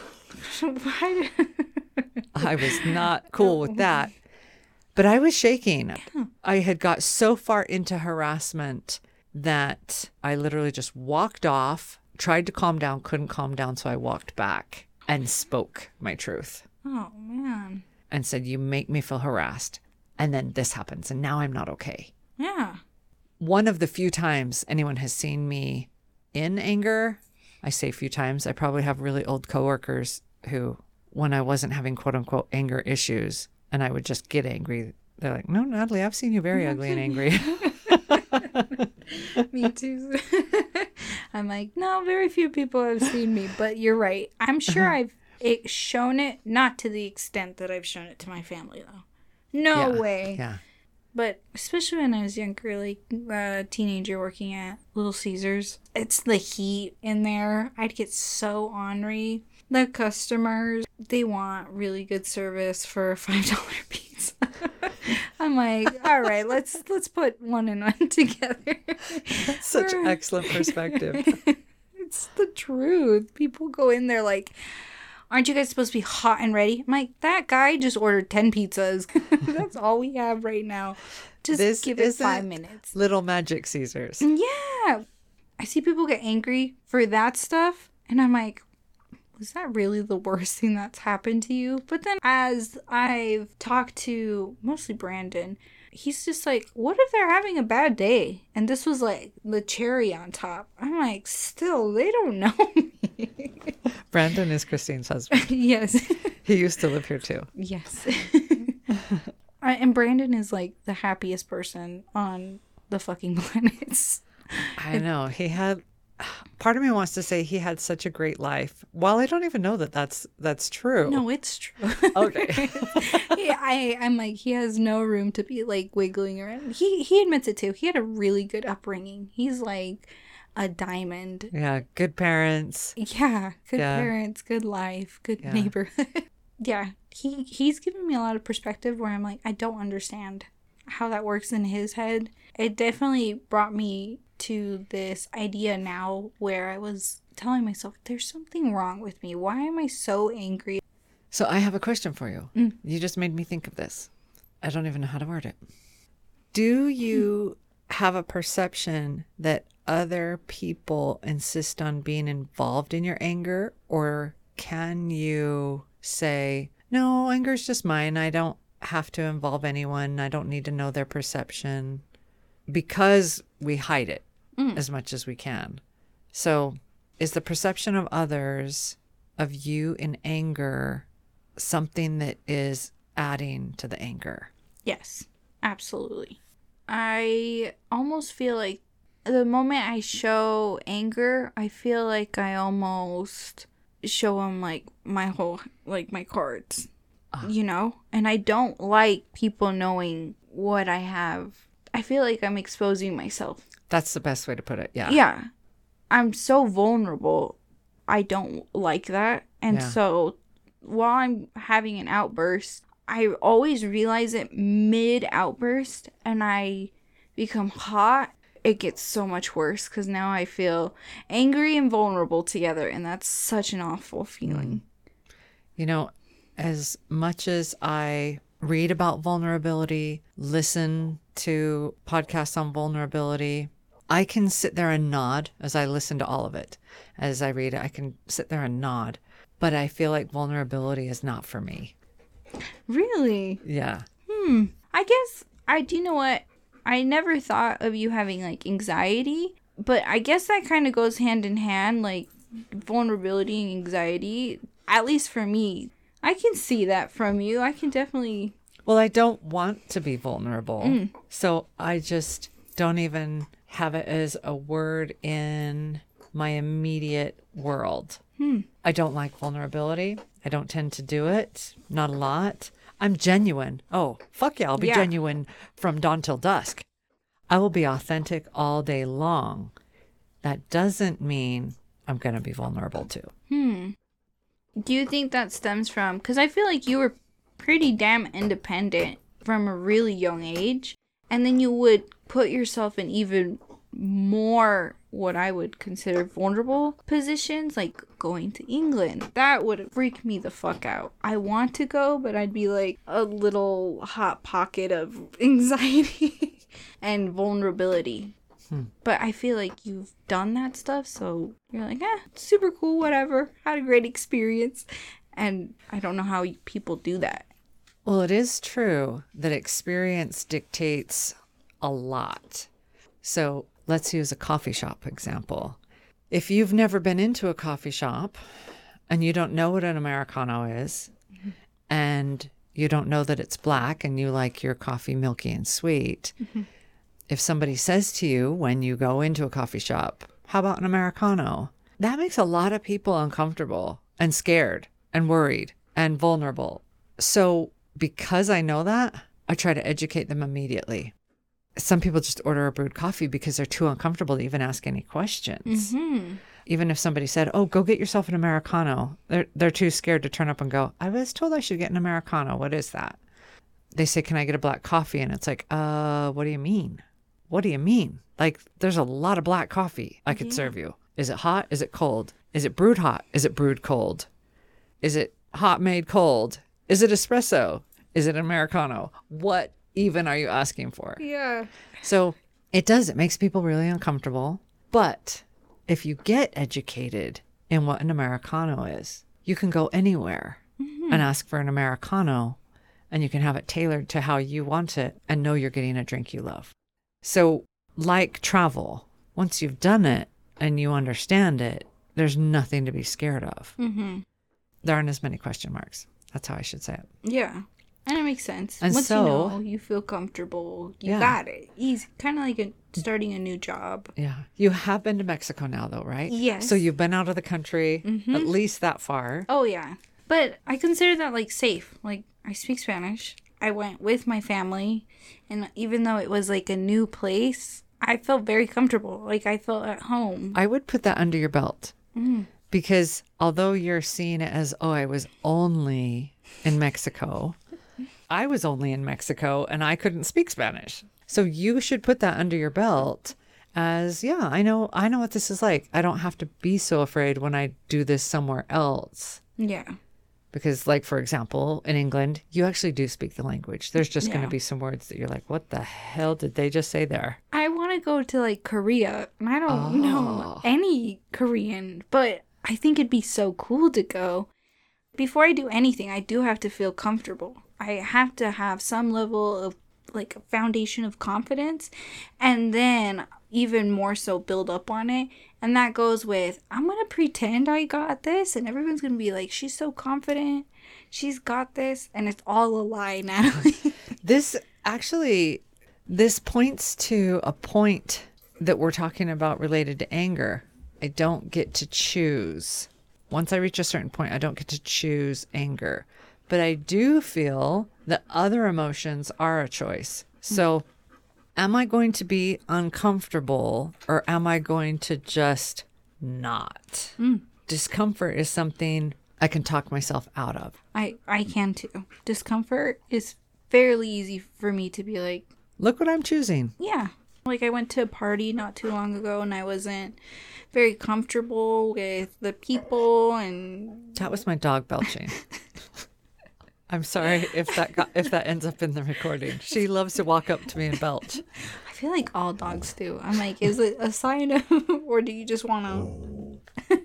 I was not cool with that. But I was shaking. Yeah. I had got so far into harassment that I literally just walked off, tried to calm down, couldn't calm down. So I walked back and spoke my truth.
Oh, man.
And said, you make me feel harassed. And then this happens. And now I'm not okay.
Yeah.
One of the few times anyone has seen me in anger, I say a few times, I probably have really old coworkers who, when I wasn't having quote unquote anger issues, and I would just get angry. They're like, no, Natalie, I've seen you very ugly and angry.
Me too. I'm like, no, very few people have seen me, but you're right. I'm sure I've it, shown it, not to the extent that I've shown it to my family, though. No
yeah,
way.
Yeah.
But especially when I was younger, like a uh, teenager working at Little Caesars, it's the heat in there. I'd get so ornery. The customers, they want really good service for a five dollar pizza. I'm like, all right, let's let's put one and one together.
That's such We're... excellent perspective.
It's the truth. People go in there like, aren't you guys supposed to be hot and ready? I'm like, that guy just ordered ten pizzas. That's all we have right now. Just this give it five minutes.
Little Magic Caesars.
Yeah. I see people get angry for that stuff, and I'm like, was that really the worst thing that's happened to you? But then as I've talked to mostly Brandon, he's just like, what if they're having a bad day? And this was like the cherry on top. I'm like, still, they don't know me.
Brandon is Christine's husband.
Yes.
He used to live here too.
Yes. And Brandon is like the happiest person on the fucking planet.
I know. He had... Part of me wants to say he had such a great life. Well, I don't even know that that's that's true.
No, it's true.
Okay.
Yeah, I I'm like, he has no room to be like wiggling around. He he admits it too. He had a really good upbringing. He's like a diamond.
Yeah, good parents.
Yeah, good
yeah.
parents, good life, good
yeah.
neighborhood. Yeah, he he's given me a lot of perspective where I'm like, I don't understand how that works in his head. It definitely brought me to this idea now where I was telling myself, there's something wrong with me. Why am I so angry?
So I have a question for you.
Mm.
You just made me think of this. I don't even know how to word it. Do you mm. have a perception that other people insist on being involved in your anger? Or can you say, no, anger's just mine. I don't have to involve anyone. I don't need to know their perception. Because we hide it mm. as much as we can. So is the perception of others of you in anger something that is adding to the anger?
Yes, absolutely. I almost feel like the moment I show anger, I feel like I almost show them like my whole, like my cards, uh. you know? And I don't like people knowing what I have. I feel like I'm exposing myself.
That's the best way to put it. Yeah.
Yeah. I'm so vulnerable. I don't like that. And yeah. so while I'm having an outburst, I always realize it mid outburst and I become hot. It gets so much worse because now I feel angry and vulnerable together. And that's such an awful feeling.
You know, as much as I read about vulnerability, listen to podcasts on vulnerability, I can sit there and nod as I listen to all of it. As I read it, I can sit there and nod. But I feel like vulnerability is not for me.
Really?
Yeah.
Hmm. I guess, I do you know what? I never thought of you having like anxiety, but I guess that kind of goes hand in hand, like vulnerability and anxiety, at least for me. I can see that from you. I can definitely...
Well, I don't want to be vulnerable.
Mm.
So I just don't even have it as a word in my immediate world.
Hmm.
I don't like vulnerability. I don't tend to do it. Not a lot. I'm genuine. Oh, fuck yeah. I'll be
yeah.
genuine from dawn till dusk. I will be authentic all day long. That doesn't mean I'm going to be vulnerable too.
Hmm. Do you think that stems from, because I feel like you were pretty damn independent from a really young age, and then you would put yourself in even more what I would consider vulnerable positions, like going to England. That would freak me the fuck out. I want to go, but I'd be like a little hot pocket of anxiety and vulnerability. Hmm. But I feel like you've done that stuff, so you're like, eh, super cool, whatever. Had a great experience. And I don't know how people do that.
Well, it is true that experience dictates a lot. So let's use a coffee shop example. If you've never been into a coffee shop and you don't know what an Americano is, mm-hmm. and you don't know that it's black and you like your coffee milky and sweet, mm-hmm. if somebody says to you when you go into a coffee shop, how about an Americano? That makes a lot of people uncomfortable and scared and worried and vulnerable. So because I know that, I try to educate them immediately. Some people just order a brewed coffee because they're too uncomfortable to even ask any questions. Mm-hmm. Even if somebody said, oh, go get yourself an Americano, they're, they're too scared to turn up and go, I was told I should get an Americano. What is that? They say, can I get a black coffee? And it's like, uh, what do you mean? What do you mean? Like, there's a lot of black coffee I could yeah. serve you. Is it hot? Is it cold? Is it brewed hot? Is it brewed cold? Is it hot made cold? Is it espresso? Is it Americano? What even are you asking for?
Yeah.
So it does. It makes people really uncomfortable. But if you get educated in what an Americano is, you can go anywhere mm-hmm. and ask for an Americano, and you can have it tailored to how you want it and know you're getting a drink you love. So like travel, once you've done it and you understand it, there's nothing to be scared of. Mm-hmm. There aren't as many question marks. That's how I should say it.
Yeah. And it makes sense.
And
Once
so,
you know, you feel comfortable, you
yeah.
got it. Easy. Kind of like a, starting a new job.
Yeah. You have been to Mexico now, though, right?
Yes.
So you've been out of the country, mm-hmm. at least that far.
Oh, yeah. But I consider that, like, safe. Like, I speak Spanish. I went with my family. And even though it was, like, a new place, I felt very comfortable. Like, I felt at home.
I would put that under your belt. Mm. Because although you're seeing it as, oh, I was only in Mexico, I was only in Mexico and I couldn't speak Spanish. So you should put that under your belt as, yeah, I know, I know what this is like. I don't have to be so afraid when I do this somewhere else.
Yeah.
Because, like, for example, in England, you actually do speak the language. There's just
yeah.
going to be some words that you're like, what the hell did they just say there?
I want to go to, like, Korea. And I don't oh. know any Korean, but I think it'd be so cool to go. Before I do anything, I do have to feel comfortable. I have to have some level of, like, a foundation of confidence, and then even more so build up on it. And that goes with, I'm going to pretend I got this, and everyone's going to be like, she's so confident. She's got this. And it's all a lie, Natalie.
This actually, this points to a point that we're talking about related to anger. I don't get to choose. Once I reach a certain point, I don't get to choose anger. But I do feel that other emotions are a choice. So am I going to be uncomfortable, or am I going to just not? Mm. Discomfort is something I can talk myself out of.
I, I can too. Discomfort is fairly easy for me to be like,
look what I'm choosing.
Yeah. Like, I went to a party not too long ago and I wasn't very comfortable with the people, and
that was my dog belching. I'm sorry if that got, if that ends up in the recording. She loves to walk up to me and belch.
I feel like all dogs do. I'm like, is it a sign of, or do you just want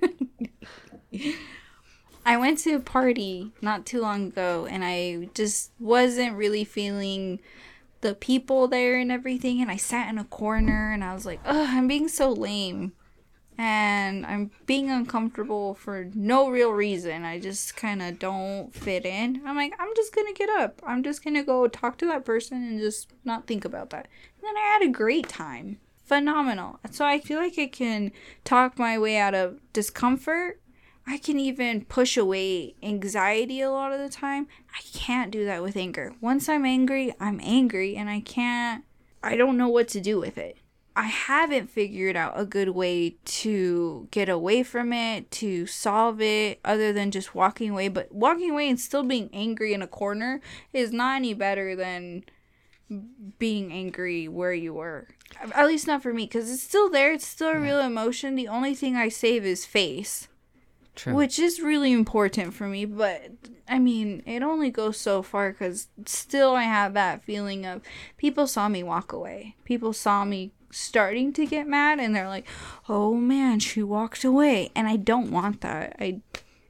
to? I went to a party not too long ago, and I just wasn't really feeling the people there and everything. And I sat in a corner, and I was like, ugh, I'm being so lame. And I'm being uncomfortable for no real reason. I just kind of don't fit in. I'm like, I'm just going to get up. I'm just going to go talk to that person and just not think about that. And then I had a great time. Phenomenal. So I feel like I can talk my way out of discomfort. I can even push away anxiety a lot of the time. I can't do that with anger. Once I'm angry, I'm angry, and I can't I don't know what to do with it. I haven't figured out a good way to get away from it, to solve it, other than just walking away. But walking away and still being angry in a corner is not any better than being angry where you were. At least not for me, because it's still there. It's still a yeah. real emotion. The only thing I save is face. True. Which is really important for me. But, I mean, it only goes so far, because still I have that feeling of people saw me walk away. People saw me starting to get mad, and they're like, oh man, she walked away. And I don't want that. I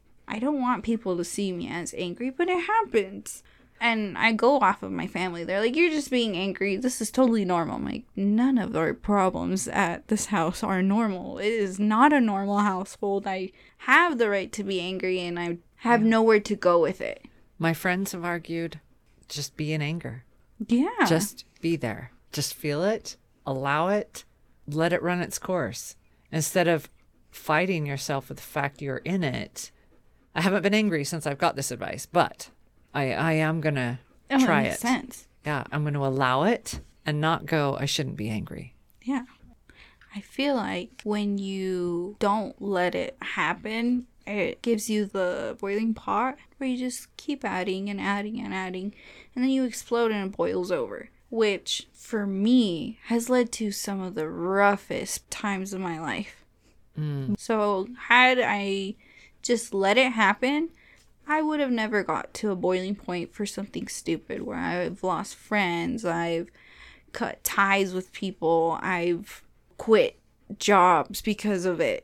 I don't want people to see me as angry, but it happens. And I go off of my family. They're like, you're just being angry. This is totally normal. I'm like, none of our problems at this house are normal. It is not a normal household. I have the right to be angry, and I have nowhere to go with it.
My friends have argued, just be in anger.
Yeah.
Just be there. Just feel it. Allow it, let it run its course. Instead of fighting yourself with the fact you're in it. I haven't been angry since I've got this advice, but I, I am going to
oh,
try
that makes
it.
Sense.
Yeah, I'm going to allow it and not go, I shouldn't be angry.
Yeah. I feel like when you don't let it happen, it gives you the boiling pot where you just keep adding and adding and adding, and then you explode and it boils over. Which, for me, has led to some of the roughest times of my life. Mm. So, had I just let it happen, I would have never got to a boiling point for something stupid where I've lost friends, I've cut ties with people, I've quit jobs because of it.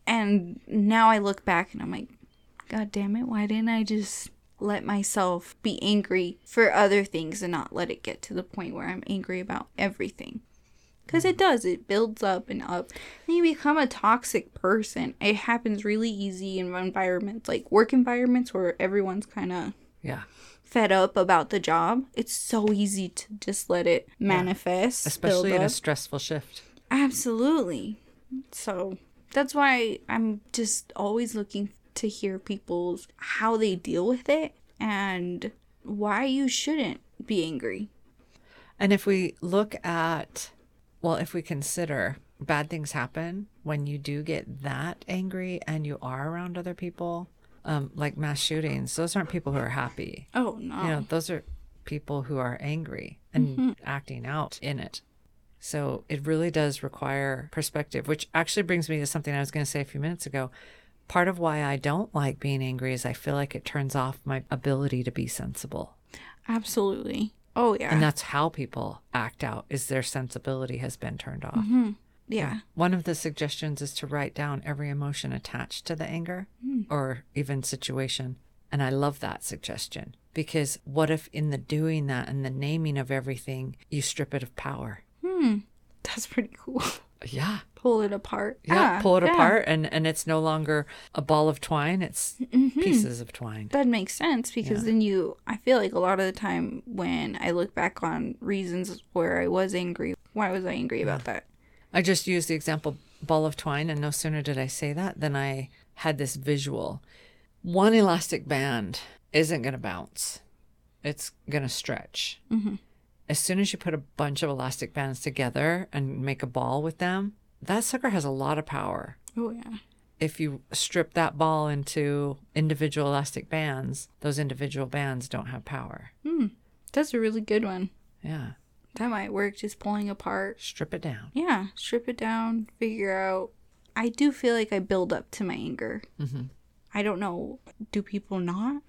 And now I look back and I'm like, God damn it, why didn't I just let myself be angry for other things and not let it get to the point where I'm angry about everything? Because it does. It builds up and up. And you become a toxic person. It happens really easy in environments, like work environments where everyone's kind of
yeah.
fed up about the job. It's so easy to just let it manifest.
Yeah. Especially in a stressful shift.
Absolutely. So that's why I'm just always looking to hear people's how they deal with it and why you shouldn't be angry.
And if we look at, well, if we consider bad things happen when you do get that angry and you are around other people, um, like mass shootings, those aren't people who are happy.
Oh, no.
You know, those are people who are angry and mm-hmm. acting out in it. So it really does require perspective, which actually brings me to something I was going to say a few minutes ago. Part of why I don't like being angry is I feel like it turns off my ability to be sensible.
Absolutely. Oh, yeah.
And that's how people act out, is their sensibility has been turned off.
Mm-hmm. Yeah.
One of the suggestions is to write down every emotion attached to the anger mm. or even situation. And I love that suggestion, because what if in the doing that and the naming of everything, you strip it of power?
Hmm. That's pretty cool.
Yeah.
Pull it apart.
Yeah, yeah pull it yeah. apart, and, and it's no longer a ball of twine, it's mm-hmm. pieces of twine.
That makes sense, because yeah. then you, I feel like a lot of the time when I look back on reasons where I was angry, why was I angry about that?
I just used the example ball of twine, and no sooner did I say that than I had this visual. One elastic band isn't going to bounce. It's going to stretch. Mm-hmm. As soon as you put a bunch of elastic bands together and make a ball with them, that sucker has a lot of power.
Oh, yeah.
If you strip that ball into individual elastic bands, those individual bands don't have power.
Hmm. That's a really good one.
Yeah.
That might work, just pulling apart.
Strip it down.
Yeah. Strip it down, figure out. I do feel like I build up to my anger. Mm-hmm. I don't know. Do people not?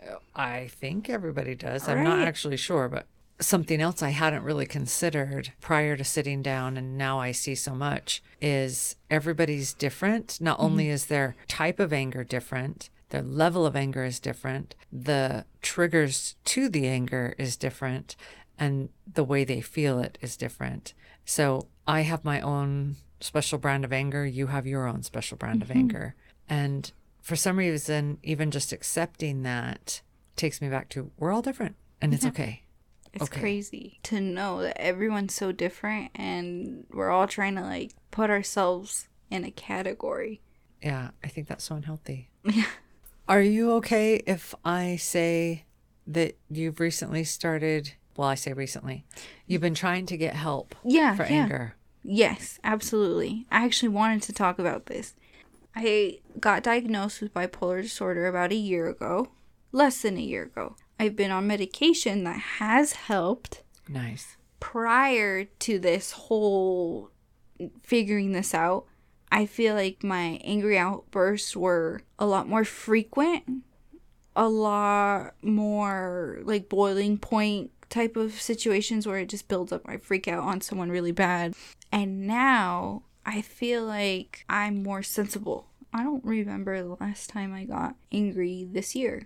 I think everybody does. All I'm right. not actually sure, but something else I hadn't really considered prior to sitting down, and now I see so much, is everybody's different. Not mm-hmm. only is their type of anger different, their level of anger is different, the triggers to the anger is different, and the way they feel it is different. So I have my own special brand of anger. You have your own special brand mm-hmm. of anger. And for some reason, even just accepting that takes me back to, we're all different, and it's yeah. okay.
It's
okay.
crazy to know that everyone's so different, and we're all trying to like put ourselves in a category.
Yeah, I think that's so unhealthy.
Yeah.
Are you okay if I say that you've recently started well, I say recently, you've been trying to get help
yeah,
for
yeah.
anger.
Yes, absolutely. I actually wanted to talk about this. I got diagnosed with bipolar disorder about a year ago, less than a year ago. I've been on medication that has helped.
Nice.
Prior to this whole figuring this out, I feel like my angry outbursts were a lot more frequent, a lot more like boiling point type of situations where it just builds up. I freak out on someone really bad. And now I feel like I'm more sensible. I don't remember the last time I got angry this year.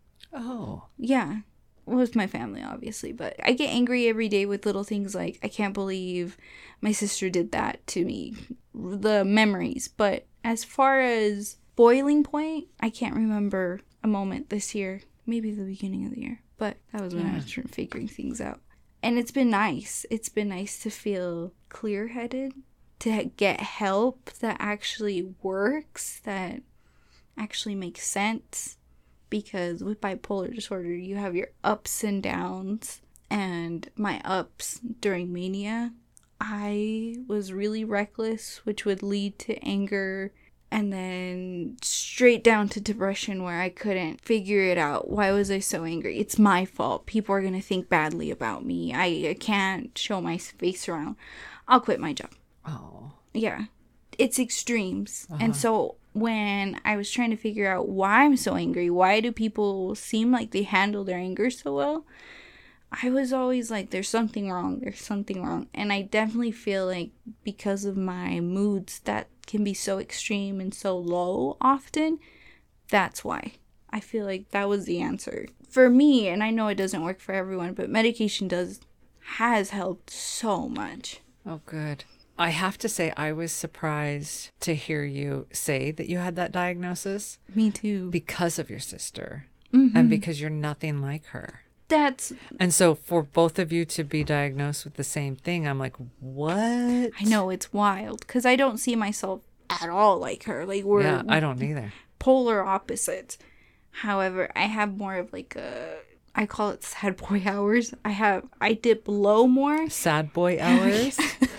Oh.
Yeah. Well, with my family, obviously. But I get angry every day with little things like, I can't believe my sister did that to me. The memories. But as far as boiling point, I can't remember a moment this year. Maybe the beginning of the year. But that was when yeah. I was figuring things out. And it's been nice. It's been nice to feel clear-headed. To get help that actually works. That actually makes sense. Because with bipolar disorder, you have your ups and downs. And my ups during mania, I was really reckless, which would lead to anger. And then straight down to depression where I couldn't figure it out. Why was I so angry? It's my fault. People are going to think badly about me. I, I can't show my face around. I'll quit my job.
Oh.
Yeah. It's extremes.
Uh-huh.
And so when I was trying to figure out why I'm so angry, why do people seem like they handle their anger so well, I was always like, there's something wrong, there's something wrong. And I definitely feel like because of my moods that can be so extreme and so low often, that's why. I feel like that was the answer. For me, and I know it doesn't work for everyone, but medication does, has helped so much.
Oh, good. I have to say, I was surprised to hear you say that you had that diagnosis.
Me too.
Because of your sister.
Mm-hmm.
And because you're nothing like her.
That's...
And so for both of you to be diagnosed with the same thing, I'm like, what?
I know, it's wild. Because I don't see myself at all like her. Like, we're...
Yeah, I don't either.
Polar opposites. However, I have more of like a... I call it sad boy hours. I have... I dip low more.
Sad boy hours?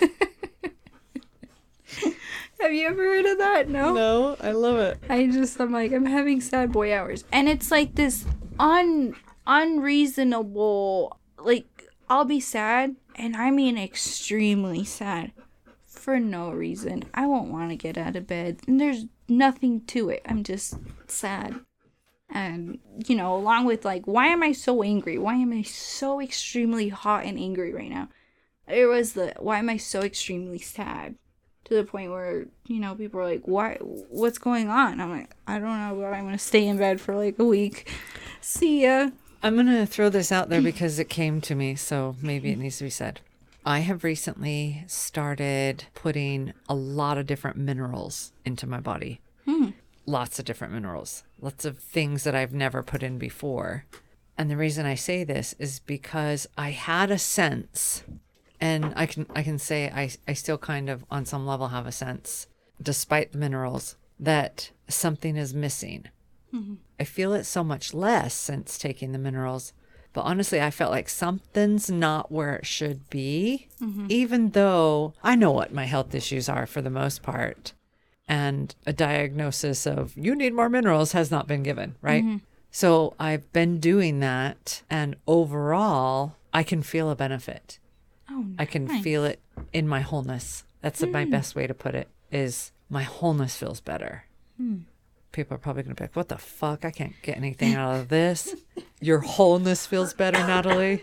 Have you ever heard of that? No?
No, I love it.
I just, I'm like, I'm having sad boy hours. And it's like this un unreasonable, like, I'll be sad, and I mean extremely sad, for no reason. I won't want to get out of bed, and there's nothing to it. I'm just sad. And, you know, along with, like, why am I so angry? Why am I so extremely hot and angry right now? It was the, why am I so extremely sad? To the point where, you know, people are like, why, what's going on? I'm like, I don't know, but I'm going to stay in bed for like a week. See ya.
I'm going to throw this out there because it came to me, so maybe it needs to be said. I have recently started putting a lot of different minerals into my body.
Hmm.
Lots of different minerals. Lots of things that I've never put in before. And the reason I say this is because I had a sense... And I can I can say I, I still kind of, on some level, have a sense, despite the minerals, that something is missing. Mm-hmm. I feel it so much less since taking the minerals. But honestly, I felt like something's not where it should be, mm-hmm. even though I know what my health issues are for the most part. And a diagnosis of, you need more minerals, has not been given, right? Mm-hmm. So I've been doing that. And overall, I can feel a benefit.
Oh, nice.
I can feel it in my wholeness. That's mm. my best way to put it, is my wholeness feels better. Mm. People are probably going to be like, what the fuck? I can't get anything out of this. Your wholeness feels better, Natalie.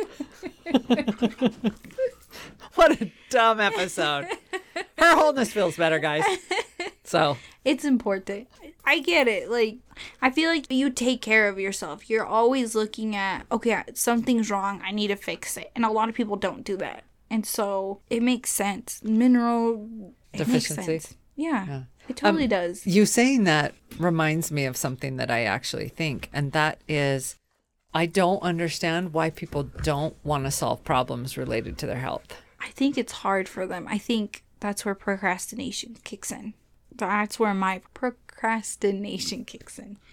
What a dumb episode. Her wholeness feels better, guys. So
it's important. I get it. Like, I feel like you take care of yourself. You're always looking at, okay, something's wrong. I need to fix it. And a lot of people don't do that. And so it makes sense. Mineral deficiency. Sense. Yeah, yeah, it totally um, does.
You saying that reminds me of something that I actually think. And that is, I don't understand why people don't want to solve problems related to their health.
I think it's hard for them. I think that's where procrastination kicks in. That's where my procrastination kicks in.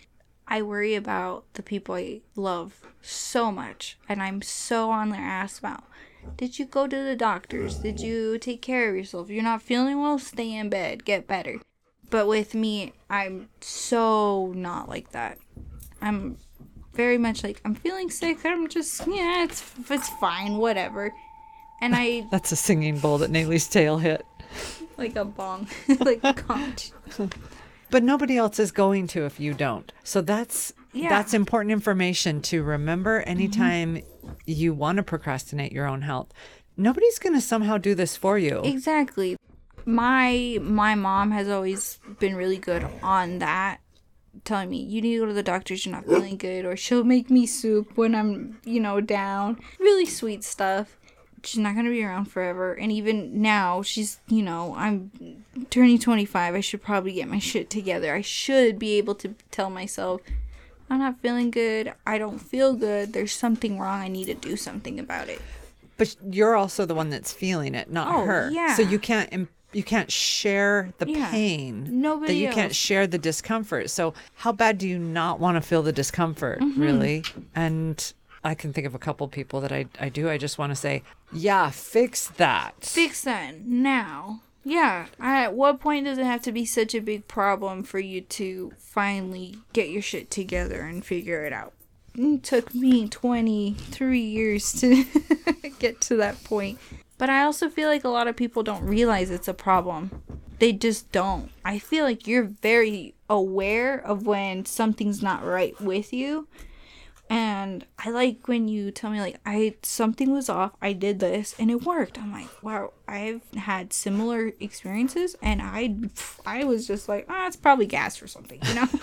I worry about the people I love so much, and I'm so on their ass about, did you go to the doctors? Did you take care of yourself? You're not feeling well? Stay in bed. Get better. But with me, I'm so not like that. I'm very much like, I'm feeling sick. I'm just, yeah, it's it's fine, whatever. And I...
That's a singing bowl that Nayli's tail hit.
Like a bong. Like a conch.
But nobody else is going to if you don't. So that's
Yeah.
that's important information to remember anytime mm-hmm. you want to procrastinate your own health. Nobody's going to somehow do this for you.
Exactly. My my mom has always been really good on that, telling me, you need to go to the doctors, you're not feeling good, or she'll make me soup when I'm, you know, down. Really sweet stuff. She's not going to be around forever. And even now, she's, you know, I'm turning twenty-five. I should probably get my shit together. I should be able to tell myself, I'm not feeling good. I don't feel good. There's something wrong. I need to do something about it.
But you're also the one that's feeling it, not
Oh,
her.
yeah.
So you can't you can't share the
Yeah.
pain.
Nobody
that you
else.
can't share the discomfort. So how bad do you not want to feel the discomfort,
Mm-hmm.
really? And I can think of a couple people that I, I do. I just want to say, yeah, fix that.
Fix that now. Yeah. At what point does it have to be such a big problem for you to finally get your shit together and figure it out? It took me twenty-three years to get to that point. But I also feel like a lot of people don't realize it's a problem. They just don't. I feel like you're very aware of when something's not right with you. And I like when you tell me, like, I something was off, I did this, and it worked. I'm like, wow, I've had similar experiences, and I I was just like, ah, oh, it's probably gas or something, you know?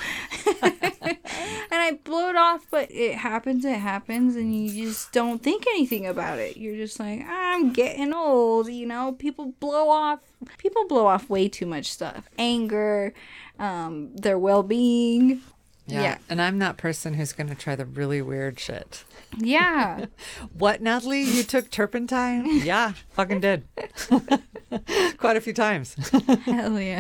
And I blow it off, but it happens, it happens, and you just don't think anything about it. You're just like, I'm getting old, you know? People blow off, people blow off way too much stuff. Anger, um, their well-being.
Yeah.
Yeah.
And I'm that person who's going to try the really weird shit.
Yeah.
What, Natalie? You took turpentine? Yeah, fucking did. Quite a few times.
Hell yeah.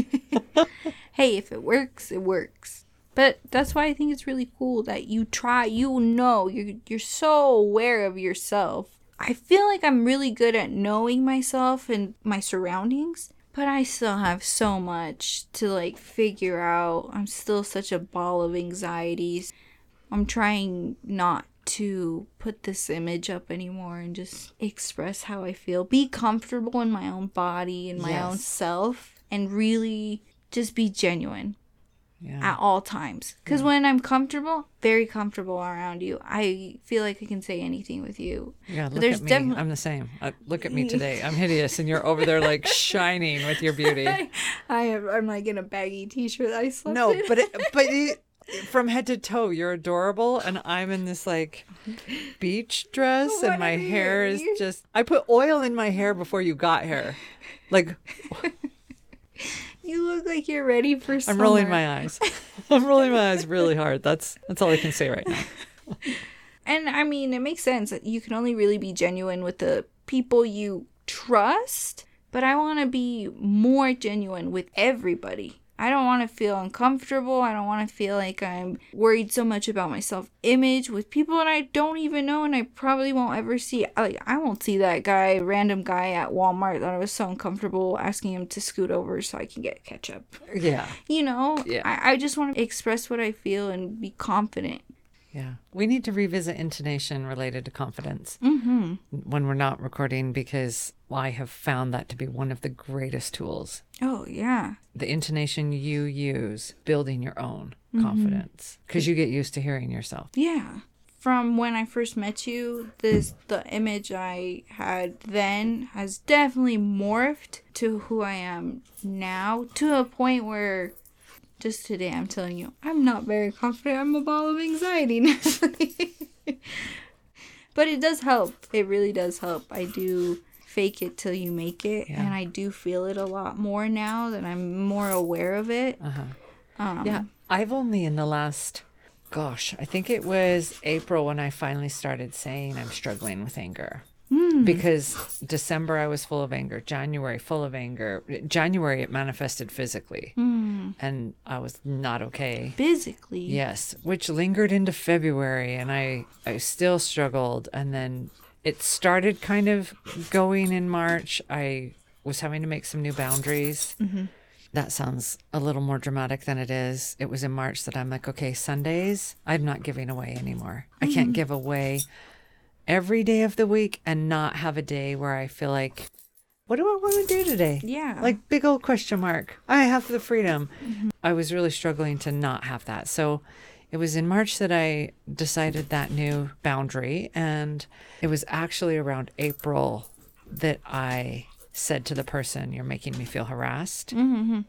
Hey, if it works, it works. But that's why I think it's really cool that you try, you know, you're, you're so aware of yourself. I feel like I'm really good at knowing myself and my surroundings. But I still have so much to, like, figure out. I'm still such a ball of anxieties. I'm trying not to put this image up anymore and just express how I feel. Be comfortable in my own body and my
Yes.
own self. And really just be genuine.
Yeah.
At all times. Because
Yeah.
when I'm comfortable, very comfortable around you, I feel like I can say anything with you.
Yeah,
But
look
there's
at me.
definitely-
I'm the same. Uh, look at me today. I'm hideous, and you're over there like shining with your beauty.
I am, I'm like in a baggy t-shirt that I slept
No,
in.
but it, but it, from head to toe, you're adorable, and I'm in this like beach dress, and my
Whatever,
hair is
you-
just. I put oil in my hair before you got here, like
You look like you're ready for summer.
I'm rolling my eyes. I'm rolling my eyes really hard. That's that's all I can say right now.
And I mean, it makes sense. You can only really be genuine with the people you trust. But I want to be more genuine with everybody. I don't want to feel uncomfortable. I don't want to feel like I'm worried so much about my self-image with people that I don't even know and I probably won't ever see. Like, I won't see that guy, random guy at Walmart that I was so uncomfortable asking him to scoot over so I can get ketchup.
Yeah,
You know,
Yeah.
I, I just want to express what I feel and be confident.
yeah. We need to revisit intonation related to confidence
Mm-hmm.
when we're not recording because I have found that to be one of the greatest tools.
Oh, yeah.
The intonation you use, building your own confidence, because you get used to hearing yourself.
Yeah. From when I first met you, this the image I had then has definitely morphed to who I am now, to a point where just today I'm telling you, I'm not very confident. I'm a ball of anxiety now. But it does help. It really does help. I do fake it till you make it,
Yeah.
and I do feel it a lot more now that I'm more aware of it.
Uh-huh.
Um,
Yeah, I've only in the last, gosh, I think it was April when I finally started saying I'm struggling with anger.
Mm.
Because December I was full of anger, January full of anger. January it manifested physically.
Mm.
and I was not okay.
Physically.
Yes, which lingered into February, and I, I still struggled. And then it started kind of going in March. I was having to make some new boundaries. Mm-hmm. That sounds a little more dramatic than it is. It was in March that I'm like, okay, Sundays, I'm not giving away anymore. Mm-hmm. I can't give away every day of the week and not have a day where I feel like, what do I want to do today?
Yeah.
Like big old question mark. I have the freedom. Mm-hmm. I was really struggling to not have that. So it was in March that I decided that new boundary. And it was actually around April that I said to the person, you're making me feel harassed.
Mm-hmm.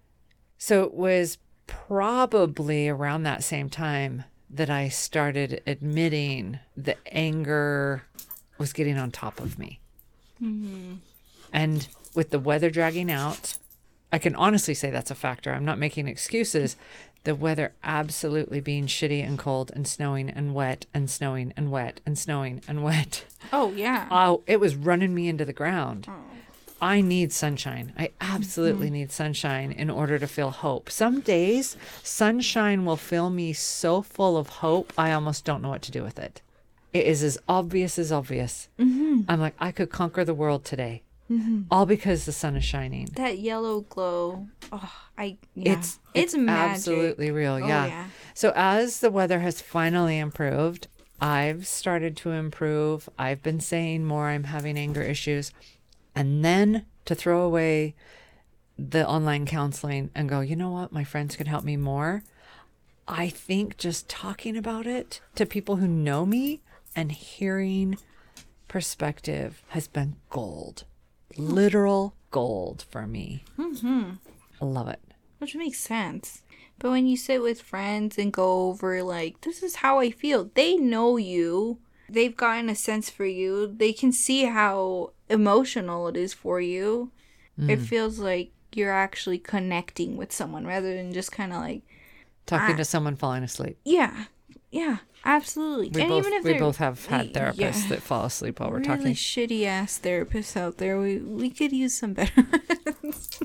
So it was probably around that same time that I started admitting the anger was getting on top of me.
Mm-hmm.
And with the weather dragging out, I can honestly say that's a factor. I'm not making excuses. The weather absolutely being shitty and cold and snowing and wet and snowing and wet and snowing and wet.
Oh, yeah.
Oh, it was running me into the ground.
Oh.
I need sunshine. I absolutely mm-hmm. need sunshine in order to feel hope. Some days, sunshine will fill me so full of hope, I almost don't know what to do with it. It is as obvious as obvious. Mm-hmm. I'm like, I could conquer the world today. Mm-hmm. All because the sun is shining.
That yellow glow. Oh, I yeah.
It's
it's,
it's
magic.
Absolutely real.
Oh,
yeah.
yeah.
So as the weather has finally improved, I've started to improve. I've been saying more. I'm having anger issues. And then to throw away the online counseling and go, you know what? My friends could help me more. I think just talking about it to people who know me and hearing perspective has been gold. Literal gold for me.
Mm-hmm.
I love it.
Which makes sense. But when you sit with friends and go over, like, this is how I feel, they know you. They've gotten a sense for you. They can see how emotional it is for you. Mm. It feels like you're actually connecting with someone rather than just kind of like...
Talking
ah.
to someone falling asleep.
Yeah. Yeah. Absolutely.
We
and
both
even if
we both have had therapists
yeah,
that fall asleep while we're
really
talking.
Shitty ass therapists out there. We we could use some better ones.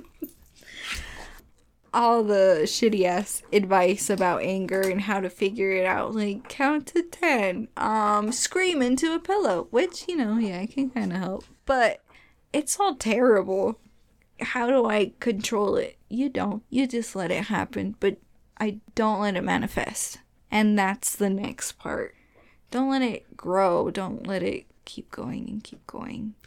All the shitty ass advice about anger and how to figure it out, like count to ten, um, scream into a pillow, which, you know, yeah, it can kind of help, but it's all terrible. How do I control it? You don't. You just let it happen, but I don't let it manifest. And that's the next part. Don't let it grow. Don't let it keep going and keep going.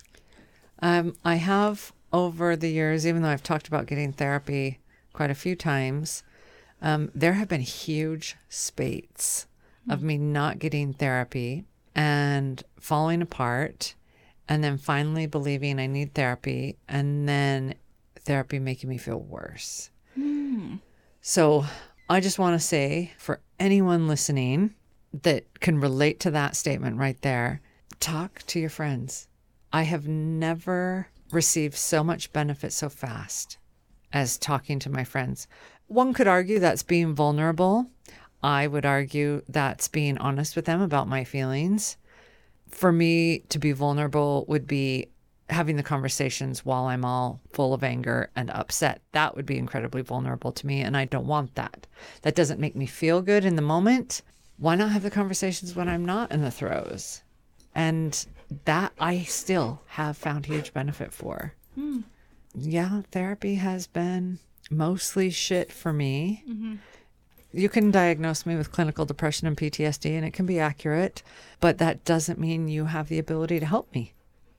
Um, I have over the years, even though I've talked about getting therapy quite a few times, um, there have been huge spates mm-hmm. of me not getting therapy and falling apart and then finally believing I need therapy and then therapy making me feel worse. Mm. So I just want to say for anyone listening that can relate to that statement right there, talk to your friends. I have never received so much benefit so fast as talking to my friends. One could argue that's being vulnerable. I would argue that's being honest with them about my feelings. For me to be vulnerable would be having the conversations while I'm all full of anger and upset. That would be incredibly vulnerable to me, and I don't want that. That doesn't make me feel good in the moment. Why not have the conversations when I'm not in the throes? And that I still have found huge benefit for. Mm. Yeah, therapy has been mostly shit for me. Mm-hmm. You can diagnose me with clinical depression and P T S D, and it can be accurate, but that doesn't mean you have the ability to help me.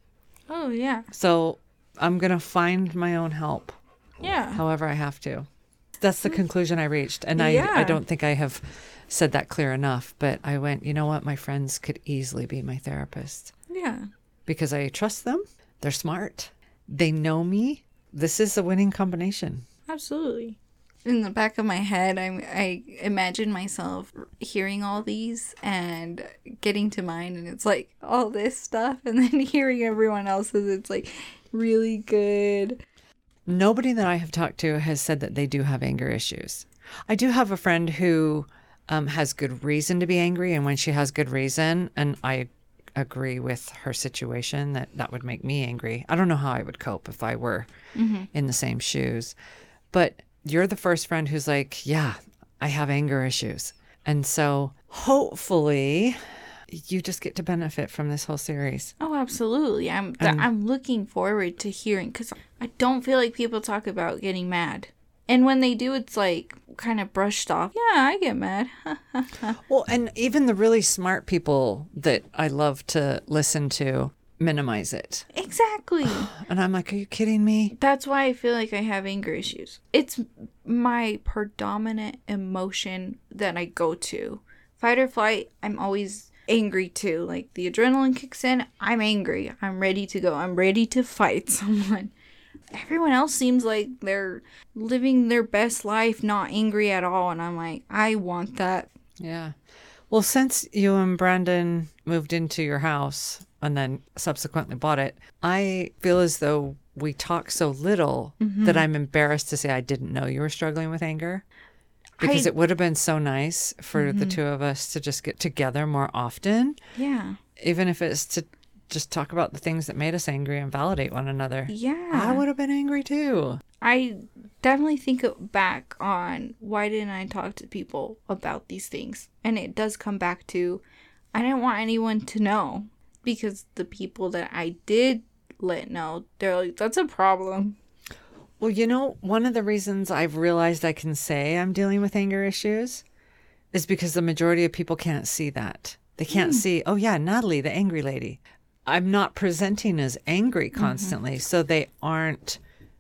Oh, yeah.
So I'm going to find my own help.
Yeah.
However I have to. That's the conclusion I reached. And
yeah.
I, I don't think I have said that clear enough, but I went, you know what? My friends could easily be my therapist.
Yeah.
Because I trust them. They're smart. They know me. This is a winning combination.
Absolutely. In the back of my head, I, I imagine myself hearing all these and getting to mine, and it's like all this stuff, and then hearing everyone else's, it's like really good.
Nobody that I have talked to has said that they do have anger issues. I do have a friend who um, has good reason to be angry, and when she has good reason, and I agree with her situation, that that would make me angry. I don't know how I would cope if I were mm-hmm. in the same shoes. But you're the first friend who's like, yeah, I have anger issues. And so hopefully you just get to benefit from this whole series.
Oh, absolutely. I'm th-
Um,
I'm looking forward to hearing, because I don't feel like people talk about getting mad. And when they do, it's like kind of brushed off. Yeah, I get mad.
Well, and even the really smart people that I love to listen to minimize it.
Exactly.
And I'm like, are you kidding me?
That's why I feel like I have anger issues. It's my predominant emotion that I go to. Fight or flight, I'm always angry too. Like the adrenaline kicks in, I'm angry. I'm ready to go. I'm ready to fight someone. Everyone else seems like they're living their best life, not angry at all. And I'm like, I want that.
Yeah. Well, since you and Brandon moved into your house and then subsequently bought it, I feel as though we talk so little mm-hmm. that I'm embarrassed to say I didn't know you were struggling with anger. Because I, it would have been so nice for mm-hmm. the two of us to just get together more often.
Yeah.
Even if it's to just talk about the things that made us angry and validate one another.
Yeah.
I would have been angry too.
I definitely think back on why didn't I talk to people about these things? And it does come back to I didn't want anyone to know, because the people that I did let know, they're like, that's a problem.
Well, you know, one of the reasons I've realized I can say I'm dealing with anger issues is because the majority of people can't see that. They can't mm. see, oh yeah, Natalie, the angry lady. I'm not presenting as angry constantly, mm-hmm. so they aren't,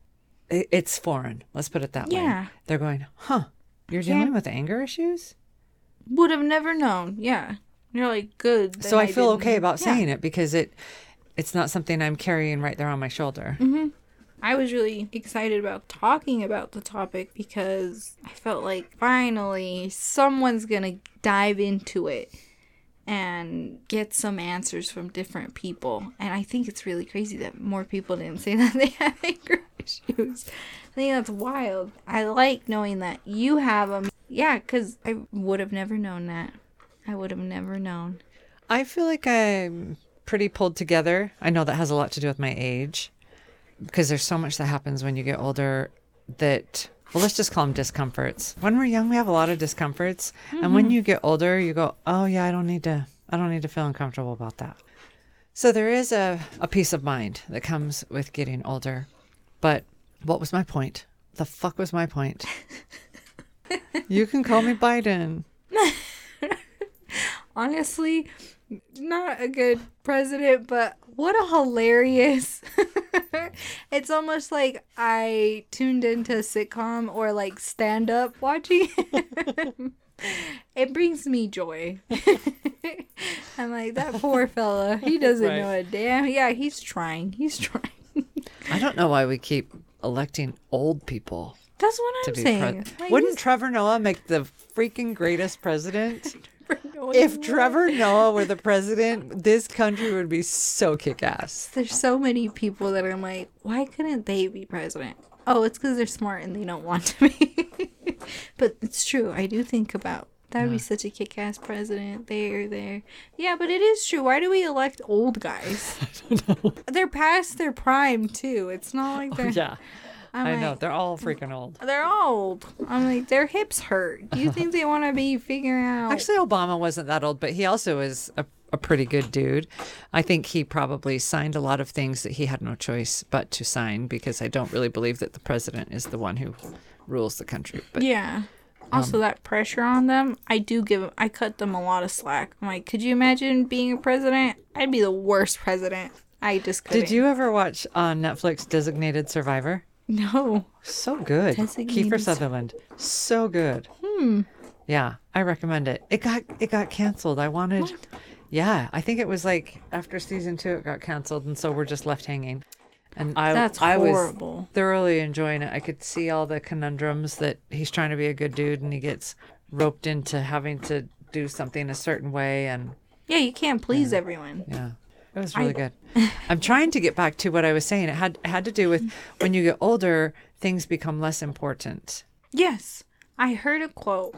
it's foreign. Let's put it that
yeah.
way. They're going, huh, you're dealing yeah. with anger issues?
Would have never known. Yeah. You're like, good.
So I, I feel
didn't.
okay about
yeah.
saying it because it, it's not something I'm carrying right there on my shoulder.
Mm-hmm. I was really excited about talking about the topic because I felt like finally someone's going to dive into it and get some answers from different people. And I think it's really crazy that more people didn't say that they have anger issues. I think that's wild. I like knowing that you have them. Yeah, because I would have never known that. I would have never known.
I feel like I'm pretty pulled together. I know that has a lot to do with my age, because there's so much that happens when you get older that, well, let's just call them discomforts. When we're young, we have a lot of discomforts. Mm-hmm. And when you get older, you go, oh yeah, I don't need to, I don't need to feel uncomfortable about that. So there is a, a peace of mind that comes with getting older. But what was my point? The fuck was my point? You can call me Biden.
Honestly, not a good president, but what a hilarious. It's almost like I tuned into a sitcom or like stand up watching it. It brings me joy. I'm like, that poor fella, he doesn't right. know a damn. Yeah, he's trying. He's trying.
I don't know why we keep electing old people.
That's what I'm saying.
Pre- like, Wouldn't Trevor Noah make the freaking greatest president? If Trevor Noah were the president, this country would be so kick-ass.
There's so many people that I'm like, why couldn't they be president? Oh, it's because they're smart and they don't want to be. But it's true. I do think about that would yeah. be such a kick-ass president. There, there. Yeah, but it is true. Why do we elect old guys?
I don't know.
They're past their prime, too. It's not like they're...
Oh, yeah.
I'm
I
like,
know. They're all freaking old.
They're old. I'm like, their hips hurt. Do you think they want to be figuring out?
Actually, Obama wasn't that old, but he also is a, a pretty good dude. I think he probably signed a lot of things that he had no choice but to sign, because I don't really believe that the president is the one who rules the country. But,
yeah. Also, um, that pressure on them, I do give, I cut them a lot of slack. I'm like, could you imagine being a president? I'd be the worst president. I just couldn't.
Did you ever watch on Netflix Designated Survivor?
No.
So good.
Designated.
Kiefer Sutherland. So good.
Hmm.
Yeah, I recommend it. It got it got canceled. I wanted
What?
Yeah, I think it was like after season two it got canceled, and so we're just left hanging. And I
That's
I
horrible.
was thoroughly enjoying it. I could see all the conundrums that he's trying to be a good dude and he gets roped into having to do something a certain way, and
Yeah, you can't please
yeah.
everyone.
Yeah. It was really
I,
good. I'm trying to get back to what I was saying. It had it had to do with when you get older, things become less important.
Yes. I heard a quote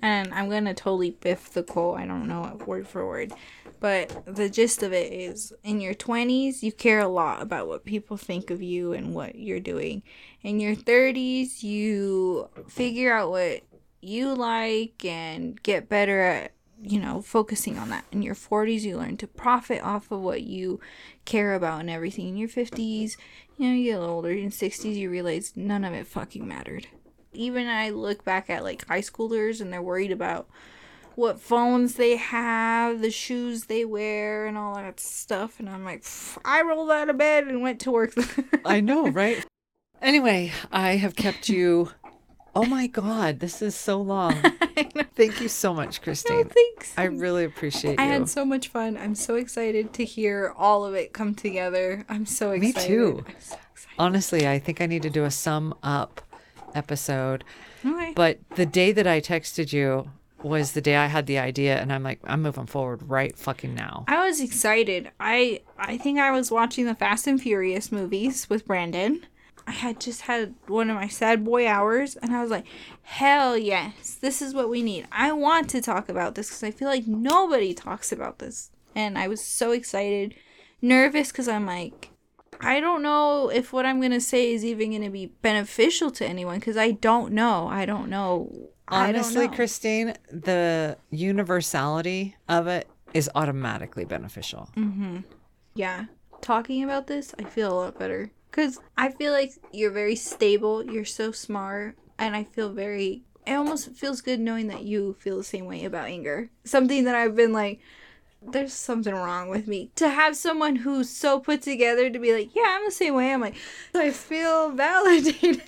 And I'm going to totally biff the quote. I don't know it word for word. But the gist of it is, in your twenties, you care a lot about what people think of you and what you're doing. In your thirties, you figure out what you like and get better at, you know, focusing on that. In your forties, you learn to profit off of what you care about and everything. In your fifties, you know, you get a little older. In sixties, you realize none of it fucking mattered. Even I look back at, like, high schoolers and they're worried about what phones they have, the shoes they wear, and all that stuff. And I'm like, I rolled out of bed and went to work.
I know, right? Anyway, I have kept you... Oh my God, this is so long. Thank you so much, Christine.
No, thanks.
I really appreciate you.
I had so much fun. I'm so excited to hear all of it come together. I'm so excited.
Me too.
I'm so excited.
Honestly, I think I need to do a sum up episode.
Okay.
But the day that I texted you was the day I had the idea, and I'm like, I'm moving forward right fucking now.
I was excited. I I think I was watching the Fast and Furious movies with Brandon. I had just had one of my sad boy hours, and I was like, hell yes, this is what we need. I want to talk about this because I feel like nobody talks about this. And I was so excited, nervous, because I'm like, I don't know if what I'm going to say is even going to be beneficial to anyone, because I don't know. I don't know.
Honestly,
I don't know.
Christine, the universality of it is automatically beneficial.
Mm-hmm. Yeah. Talking about this, I feel a lot better. Because I feel like you're very stable. You're so smart. And I feel very... It almost feels good knowing that you feel the same way about anger. Something that I've been like, there's something wrong with me. To have someone who's so put together to be like, yeah, I'm the same way. I'm like, I feel validated.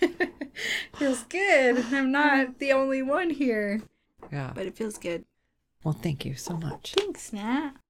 Feels good. I'm not the only one here.
Yeah.
But it feels good.
Well, thank you so much.
Thanks, Nat.